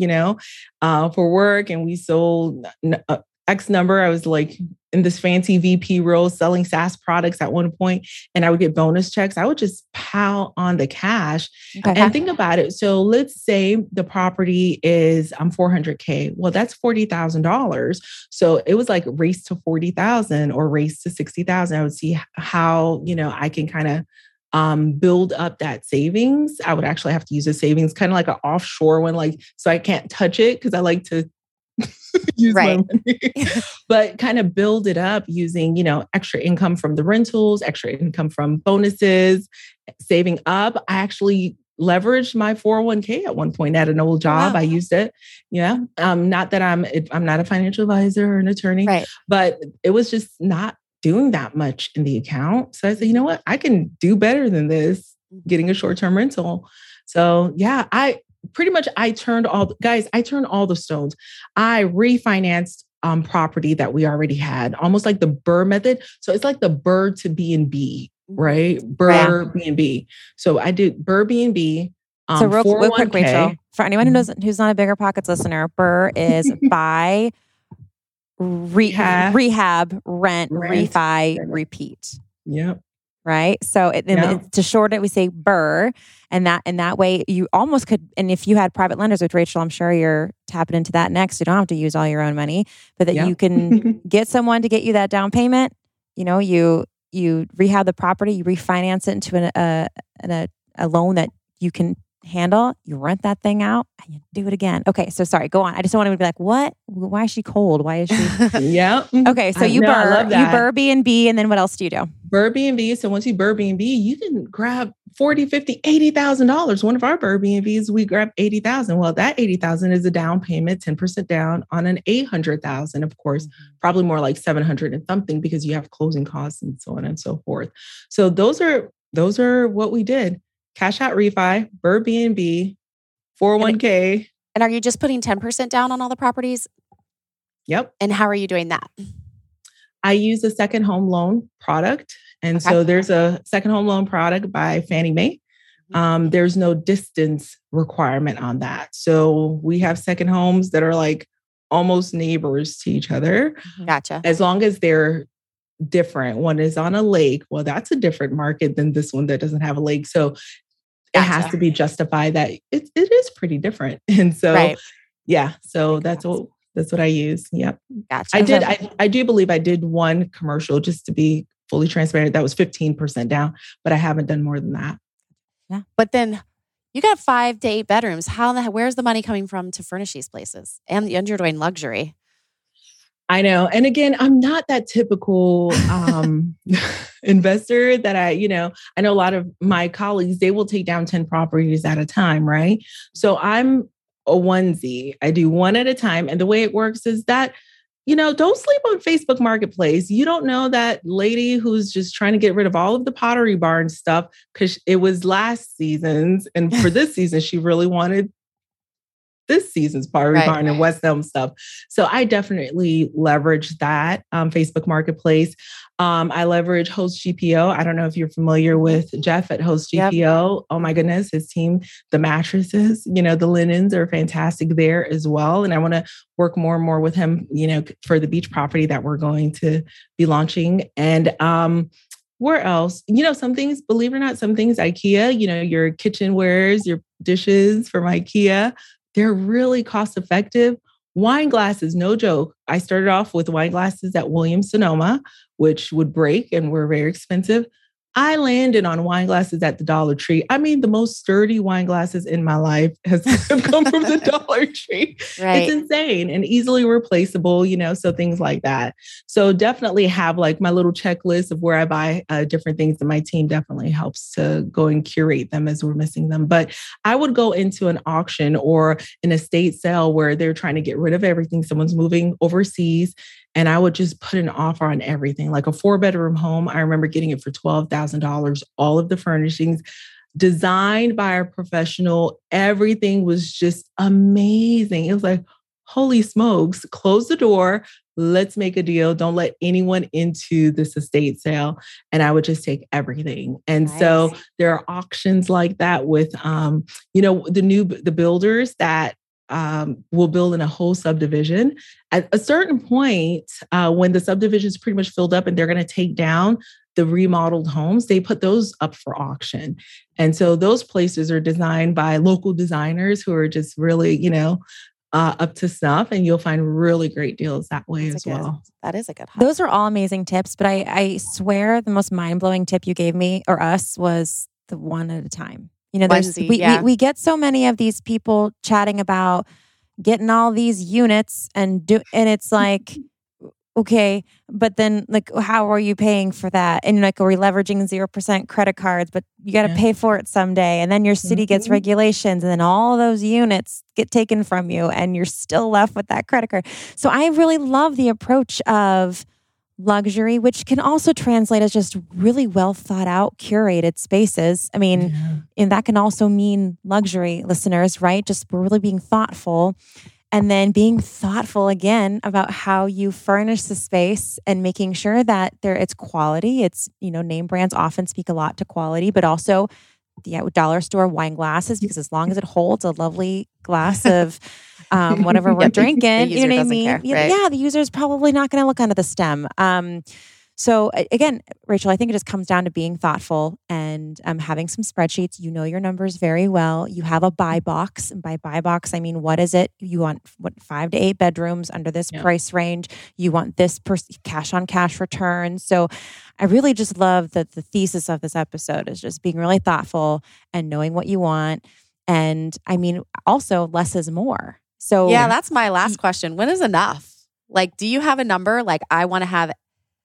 for work, and we sold X number. I was like in this fancy VP role selling SaaS products at one point, and I would get bonus checks. I would just pile on the cash. Okay. And think about it. So let's say the property is $400K. Well, that's $40,000. So it was like race to 40,000 or race to 60,000. I would see how, I can kind of build up that savings. I would actually have to use a savings, kind of like an offshore one, so I can't touch it because I like to use my money, but kind of build it up using, extra income from the rentals, extra income from bonuses, saving up. I actually leveraged my 401k at one point at an old job. Wow. I used it. Yeah. Not that I'm not a financial advisor or an attorney, but it was just not doing that much in the account. So I said, you know what, I can do better than this, getting a short-term rental. So yeah, I turned all the stones. I refinanced property that we already had, almost like the BRRRR method. So it's like the BRRRR to B&B, right? BRRRR B&B. So I did BRRRR B&B. So real quick, Rachel, for anyone who's not a Bigger Pockets listener, BRRRR is buy, rehab, rent, refi, repeat. Yep. Right. So to shorten it, we say BRRRR, and that way you almost could. And if you had private lenders with Rachel, I'm sure you're tapping into that next. You don't have to use all your own money, but that you can get someone to get you that down payment. You rehab the property, you refinance it into a loan that you can handle. You rent that thing out and you do it again. Okay. So sorry, go on. I just don't want to be like, what? Why is she cold? Why is she? Yeah. Okay. So you BRRRR B&B, and then what else do you do? BRRRR B&B. So once you BRRRR B&B, you can grab $40,000, $50,000, $80,000. One of our BRRRR B&Bs, we grab $80,000. Well, that $80,000 is a down payment, 10% down on an $800,000. Of course, probably more like $700 and something because you have closing costs and so on and so forth. So those are what we did. Cash out refi, BRRRR B&B, 401k. And are you just putting 10% down on all the properties? Yep. And how are you doing that? I use a second home loan product. And so there's a second home loan product by Fannie Mae. There's no distance requirement on that. So we have second homes that are like almost neighbors to each other. Gotcha. As long as they're different. One is on a lake. Well, that's a different market than this one that doesn't have a lake. So it has to be justified that it is pretty different. And so, so that's what That's what I use. Yep. Gotcha. I do believe I did one commercial, just to be fully transparent. That was 15% down, but I haven't done more than that. Yeah. But then you got 5 to 8 bedrooms. Where's the money coming from to furnish these places? And you're doing luxury. I know. And again, I'm not that typical investor that I know a lot of my colleagues, they will take down 10 properties at a time, right? So I'm a onesie. I do one at a time. And the way it works is that, don't sleep on Facebook Marketplace. You don't know that lady who's just trying to get rid of all of the Pottery Barn stuff because it was last season's. And for this season, she really wanted this season's Pottery Barn and West Elm stuff. So I definitely leverage that Facebook Marketplace. I leverage Host GPO. I don't know if you're familiar with Jeff at Host GPO. Yep. Oh my goodness, his team, the mattresses, the linens are fantastic there as well. And I want to work more and more with him, for the beach property that we're going to be launching. And where else? Some things, believe it or not, some things IKEA, your kitchenwares, your dishes from IKEA, they're really cost effective. Wine glasses, no joke. I started off with wine glasses at Williams Sonoma, which would break and were very expensive. I landed on wine glasses at the Dollar Tree. I mean, the most sturdy wine glasses in my life has come from the Dollar Tree. Right. It's insane and easily replaceable, so things like that. So definitely have like my little checklist of where I buy different things, and my team definitely helps to go and curate them as we're missing them. But I would go into an auction or an estate sale where they're trying to get rid of everything. Someone's moving overseas. And I would just put an offer on everything, like a 4-bedroom home. I remember getting it for $12,000, all of the furnishings designed by a professional. Everything was just amazing. It was like, holy smokes, close the door. Let's make a deal. Don't let anyone into this estate sale. And I would just take everything. And so there are auctions like that with, the builders that will build in a whole subdivision. At a certain point, when the subdivision is pretty much filled up and they're going to take down the remodeled homes, they put those up for auction. And so those places are designed by local designers who are just really, up to snuff, and you'll find really great deals that way as well. That is a good. Those are all amazing tips, but I swear the most mind-blowing tip you gave me or us was the one at a time. We get so many of these people chatting about getting all these units and it's like, okay, but then like, how are you paying for that? And like, are we leveraging 0% credit cards, but you got to pay for it someday. And then your city gets regulations and then all those units get taken from you and you're still left with that credit card. So I really love the approach of luxury, which can also translate as just really well thought out, curated spaces. I mean, and that can also mean luxury, listeners, right? Just really being thoughtful, and then being thoughtful again about how you furnish the space and making sure that it's quality. It's, name brands often speak a lot to quality, but also the dollar store wine glasses, because as long as it holds a lovely glass of whatever we're drinking, you know what I mean? Care, right? Yeah, the user's probably not going to look under the stem. So again, Rachel, I think it just comes down to being thoughtful and having some spreadsheets. You know your numbers very well. You have a buy box. And by buy box, I mean, what is it? You want 5 to 8 bedrooms under this price range. You want this cash on cash return. So I really just love that the thesis of this episode is just being really thoughtful and knowing what you want. And I mean, also less is more. So yeah, that's my last question. When is enough? Like, do you have a number? Like, I want to have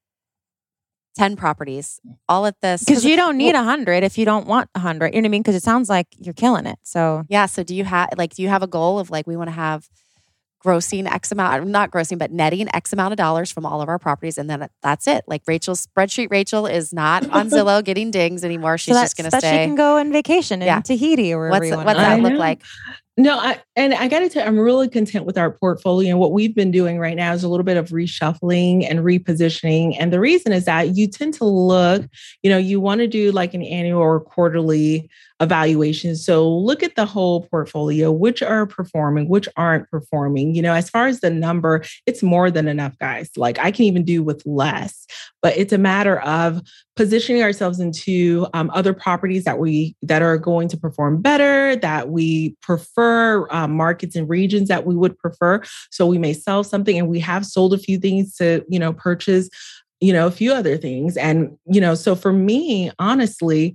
10 properties all at this. Because you don't need 100 if you don't want 100. You know what I mean? Because it sounds like you're killing it. So yeah. So do you have a goal of like, we want to have grossing X amount, not grossing, but netting X amount of dollars from all of our properties. And then that's it. Like Rachel's spreadsheet, Rachel is not on Zillow getting dings anymore. She's just going to stay. She can go on vacation in Tahiti or wherever you want. What's that look like? No, I got to tell you, I'm really content with our portfolio. And what we've been doing right now is a little bit of reshuffling and repositioning. And the reason is that you tend to look, you want to do like an annual or quarterly evaluation. So look at the whole portfolio, which are performing, which aren't performing. As far as the number, it's more than enough, guys. Like I can even do with less, but it's a matter of positioning ourselves into other properties that are going to perform better, that we prefer, markets and regions that we would prefer. So we may sell something, and we have sold a few things to, purchase, a few other things. And, so for me, honestly,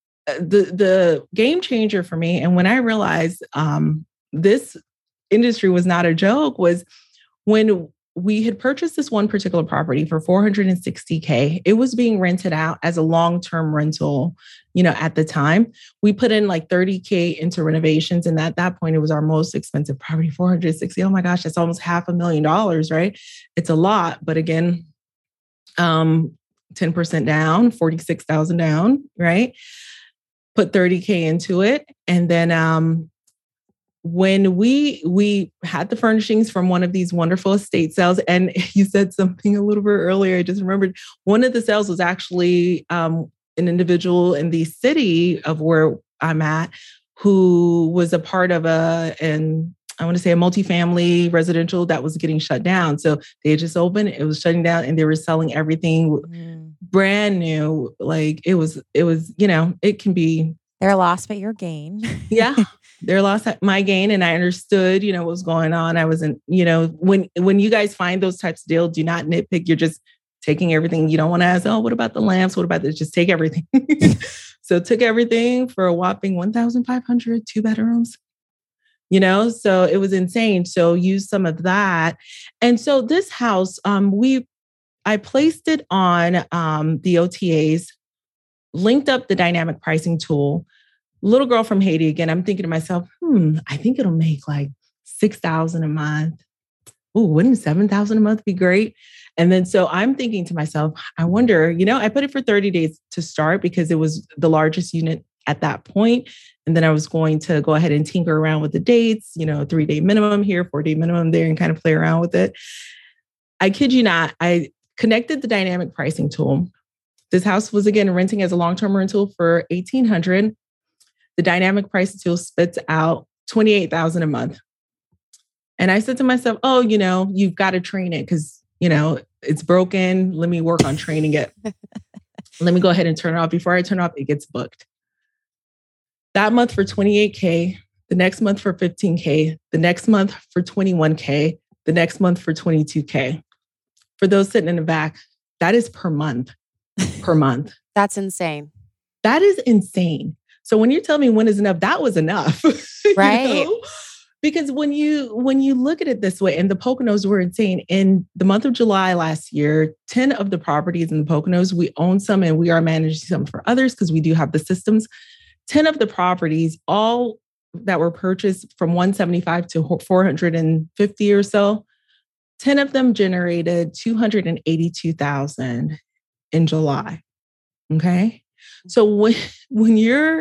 the game changer for me, and when I realized this industry was not a joke, was when we had purchased this one particular property for $460K. It was being rented out as a long-term rental, at the time. We put in like $30K into renovations. And at that point, it was our most expensive property, $460. Oh my gosh, that's almost $500,000, right? It's a lot. But again, 10% down, $46,000 down, right? Put $30K into it. And then when we had the furnishings from one of these wonderful estate sales, and you said something a little bit earlier, I just remembered one of the sales was actually an individual in the city of where I'm at who was a part of a multifamily residential that was getting shut down. So they had just opened, it was shutting down, and they were selling everything brand new. Like it was, it can be their loss, but your gain. Yeah. Their loss, my gain. And I understood, what was going on. I wasn't, when you guys find those types of deals, do not nitpick. You're just taking everything. You don't want to ask, oh, what about the lamps? What about this? Just take everything. So took everything for a whopping $1,500, 2 bedrooms, so it was insane. So use some of that. And so this house, I placed it on the OTAs, linked up the dynamic pricing tool. Little girl from Haiti, again, I'm thinking to myself, I think it'll make like $6,000 a month. Oh, wouldn't $7,000 a month be great? And then so I'm thinking to myself, I wonder, I put it for 30 days to start because it was the largest unit at that point. And then I was going to go ahead and tinker around with the dates, 3-day minimum here, 4-day minimum there, and kind of play around with it. I kid you not, I connected the dynamic pricing tool. This house was, again, renting as a long-term rental for $1,800. The dynamic pricing tool spits out $28,000 a month. And I said to myself, oh, you've got to train it because, it's broken. Let me work on training it. Let me go ahead and turn it off. Before I turn it off, it gets booked. That month for $28K, the next month for $15K, the next month for $21K, the next month for $22K. For those sitting in the back, that is per month. That's insane. That is insane. So when you tell me when is enough, that was enough. Right. Because when you look at it this way, and the Poconos were insane. In the month of July last year, 10 of the properties in the Poconos, we own some and we are managing some for others because we do have the systems. 10 of the properties, all that were purchased from 175 to 450 or so, 10 of them generated $282,000 in July. Okay. So when your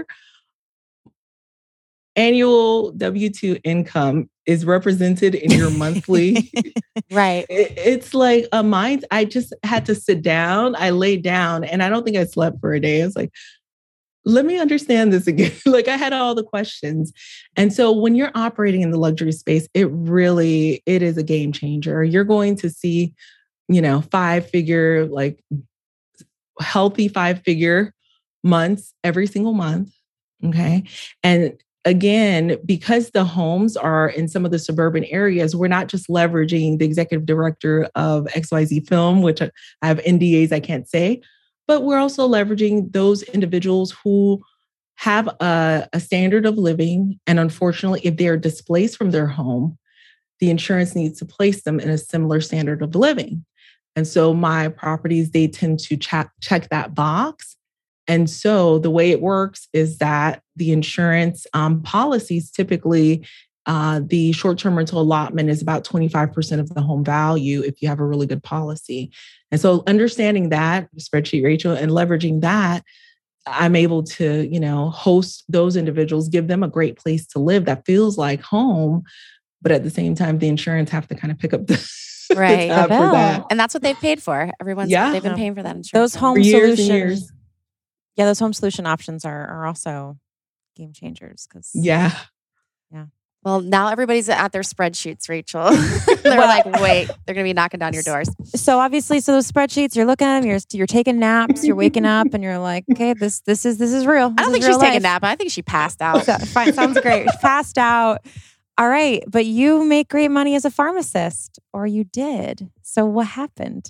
annual W-2 income is represented in your monthly, right? It's like a mind. I just had to sit down. I laid down, and I don't think I slept for a day. I was like, let me understand this again. Like I had all the questions. And so when you're operating in the luxury space, it is a game changer. You're going to see, 5-figure, like healthy 5-figure months every single month. Okay. And again, because the homes are in some of the suburban areas, we're not just leveraging the executive director of XYZ Film, which I have NDAs I can't say, but we're also leveraging those individuals who have a standard of living. And unfortunately, if they're displaced from their home, the insurance needs to place them in a similar standard of living. And so my properties, they tend to check that box. And so the way it works is that the insurance policies, typically the short-term rental allotment is about 25% of the home value if you have a really good policy. And so understanding that spreadsheet, Rachel, and leveraging that, I'm able to, host those individuals, give them a great place to live that feels like home. But at the same time, the insurance have to kind of pick up the right. tab for that. And that's what they've paid for. They've been paying for that insurance. Those home for years solutions. and years. Yeah, those home solution options are also game changers because Well, now everybody's at their spreadsheets, Rachel. They're like, wait, they're going to be knocking down your doors. So obviously, those spreadsheets, you're looking at them, you're taking naps, you're waking up, and you're like, okay, this is real. I don't think she's taking a nap. I think she passed out. Fine, sounds great. Passed out. All right, but you make great money as a pharmacist, or you did. So what happened?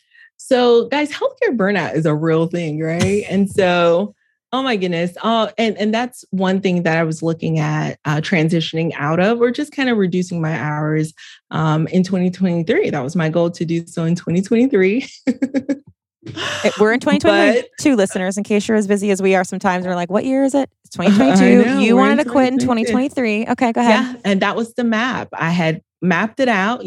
So, guys, healthcare burnout is a real thing, right? And so, oh my goodness. And that's one thing that I was looking at transitioning out of, or just kind of reducing my hours in 2023. That was my goal, to do so in 2023. We're in 2022, listeners, in case you're as busy as we are sometimes. We're like, what year is it? It's 2022. You wanted to quit in 2023. Okay, go ahead. Yeah, and that was the map. I had mapped it out,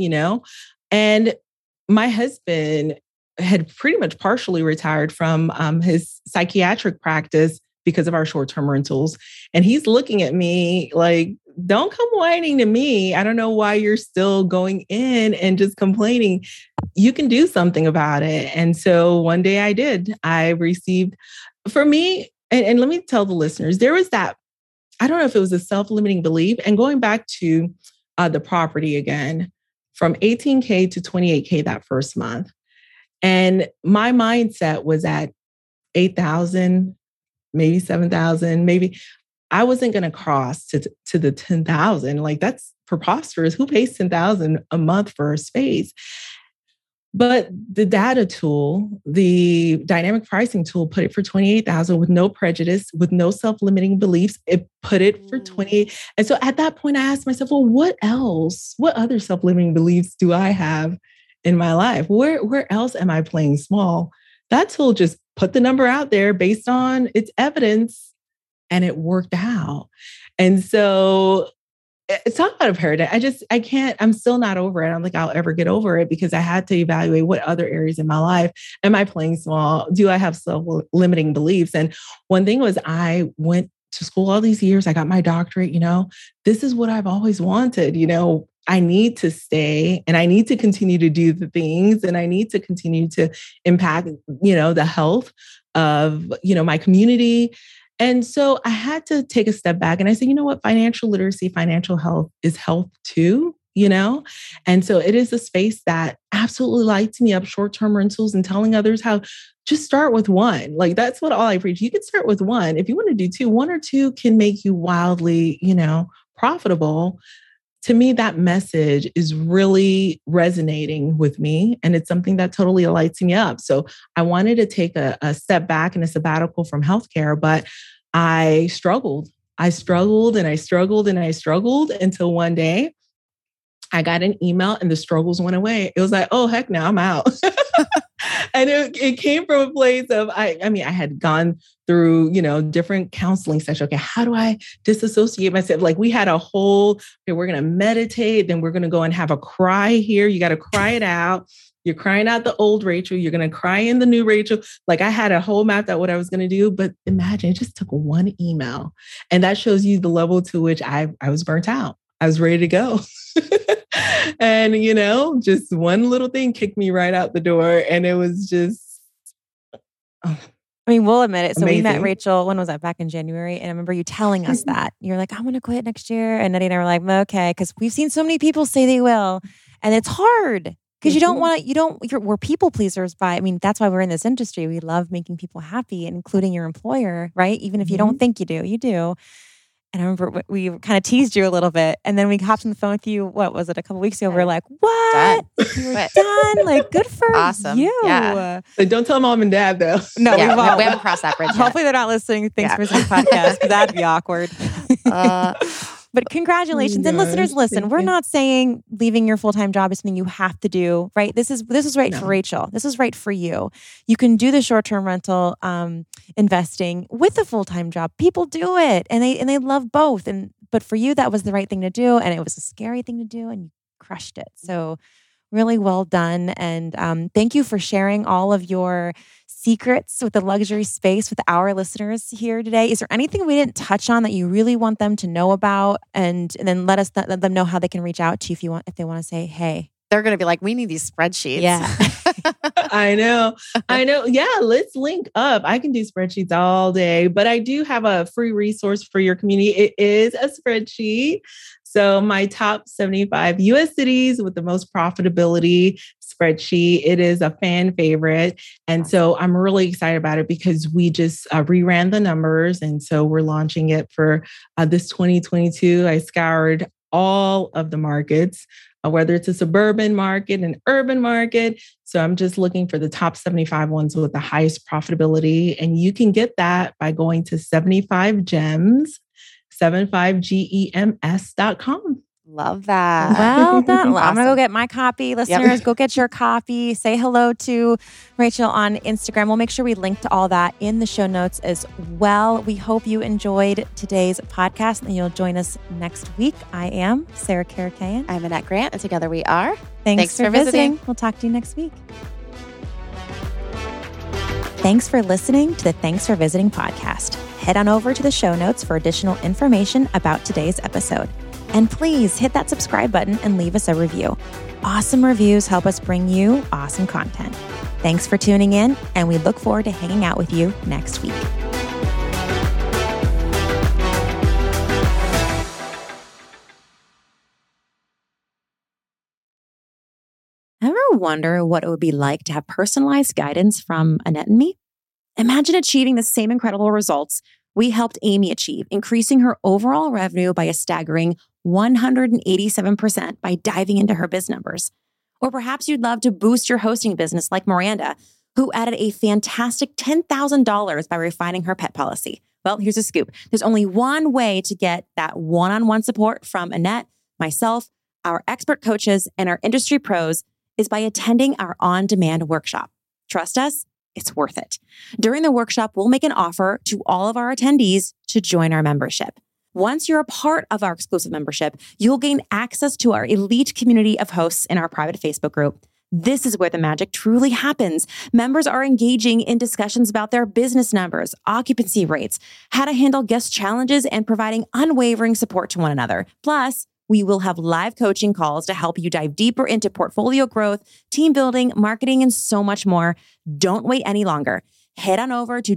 and my husband had pretty much partially retired from his psychiatric practice because of our short-term rentals. And he's looking at me like, don't come whining to me. I don't know why you're still going in and just complaining. You can do something about it. And so one day I did. I received, for me, and let me tell the listeners, there was that, I don't know if it was a self-limiting belief. And going back to the property again, from 18K to 28K that first month. And my mindset was at 8,000, maybe 7,000, maybe I wasn't going to cross to the 10,000. Like, that's preposterous. Who pays 10,000 a month for a space? But the data tool, the dynamic pricing tool, put it for 28,000 with no prejudice, with no self-limiting beliefs. It put it for 28. And so at that point, I asked myself, well, what else? What other self-limiting beliefs do I have in my life? Where else am I playing small? That tool just put the number out there based on its evidence, and it worked out. And so it's talk about a paradigm. I'm still not over it. I don't think I'll ever get over it, because I had to evaluate what other areas in my life am I playing small? Do I have self-limiting beliefs? And one thing was, I went to school all these years. I got my doctorate, this is what I've always wanted, I need to stay, and I need to continue to do the things, and I need to continue to impact, the health of, my community. And so I had to take a step back, and I said, you know what, financial literacy, financial health is health too, And so it is a space that absolutely lights me up, short-term rentals, and telling others how just start with one. Like, that's what all I preach. You can start with one. If you want to do two, one or two can make you wildly, profitable. To me, that message is really resonating with me, and it's something that totally lights me up. So I wanted to take a step back and a sabbatical from healthcare, but I struggled. I struggled and I struggled and I struggled until one day I got an email and the struggles went away. It was like, oh, heck no, I'm out. And it came from a place of, I had gone through, different counseling sessions. Okay, how do I disassociate myself? Like, we had a whole, okay, we're going to meditate, then we're going to go and have a cry here. You got to cry it out. You're crying out the old Rachel. You're going to cry in the new Rachel. Like, I had a whole map out what I was going to do, but imagine it just took one email. And that shows you the level to which I was burnt out. I was ready to go. And, just one little thing kicked me right out the door. And it was just, we'll admit it. So amazing. We met Rachel, when was that? Back in January. And I remember you telling us that. You're like, I'm going to quit next year. And Eddie and I were like, okay, because we've seen so many people say they will. And it's hard. Because we're people pleasers that's why we're in this industry. We love making people happy, including your employer, right? Even if you don't think you do, you do. And I remember we kind of teased you a little bit. And then we hopped on the phone with you, what was it, a couple of weeks ago? We were like, what? You were done? Like, good for awesome. You. Yeah. So don't tell mom and dad, though. No, we haven't crossed that bridge yet. Hopefully they're not listening. Thanks for this podcast, because that'd be awkward. But congratulations. And listeners, listen, we're not saying leaving your full-time job is something you have to do, right? This is right for Rachel. This is right for you. You can do the short-term rental investing with a full-time job. People do it, and they love both. But for you, that was the right thing to do, and it was a scary thing to do, and you crushed it. So really well done. And thank you for sharing all of your secrets with the luxury space with our listeners here today. Is there anything we didn't touch on that you really want them to know about? And then let them know how they can reach out to you if they want to say, hey. They're going to be like, we need these spreadsheets. Yeah. I know. Yeah, let's link up. I can do spreadsheets all day, but I do have a free resource for your community. It is a spreadsheet. So my top 75 US cities with the most profitability spreadsheet. It is a fan favorite. And so I'm really excited about it because we just reran the numbers. And so we're launching it for this 2022. I scoured all of the markets, whether it's a suburban market, an urban market. So I'm just looking for the top 75 ones with the highest profitability. And you can get that by going to 75gems, 75gems.com. Love that. Well done. Well, Awesome. I'm going to go get my copy. Listeners, go get your copy. Say hello to Rachel on Instagram. We'll make sure we link to all that in the show notes as well. We hope you enjoyed today's podcast and you'll join us next week. I am Sarah Karakayan. I'm Annette Grant, and together we are. Thanks for visiting. We'll talk to you next week. Thanks for listening to the Thanks for Visiting podcast. Head on over to the show notes for additional information about today's episode. And please hit that subscribe button and leave us a review. Awesome reviews help us bring you awesome content. Thanks for tuning in, and we look forward to hanging out with you next week. Ever wonder what it would be like to have personalized guidance from Annette and me? Imagine achieving the same incredible results we helped Amy achieve, increasing her overall revenue by a staggering 187% by diving into her biz numbers. Or perhaps you'd love to boost your hosting business like Miranda, who added a fantastic $10,000 by refining her pet policy. Well, here's a scoop. There's only one way to get that one-on-one support from Annette, myself, our expert coaches, and our industry pros is by attending our on-demand workshop. Trust us, it's worth it. During the workshop, we'll make an offer to all of our attendees to join our membership. Once you're a part of our exclusive membership, you'll gain access to our elite community of hosts in our private Facebook group. This is where the magic truly happens. Members are engaging in discussions about their business numbers, occupancy rates, how to handle guest challenges, and providing unwavering support to one another. Plus, we will have live coaching calls to help you dive deeper into portfolio growth, team building, marketing, and so much more. Don't wait any longer. Head on over to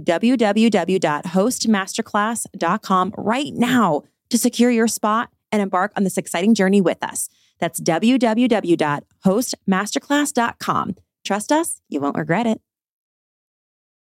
www.hostmasterclass.com right now to secure your spot and embark on this exciting journey with us. That's www.hostmasterclass.com. Trust us, you won't regret it.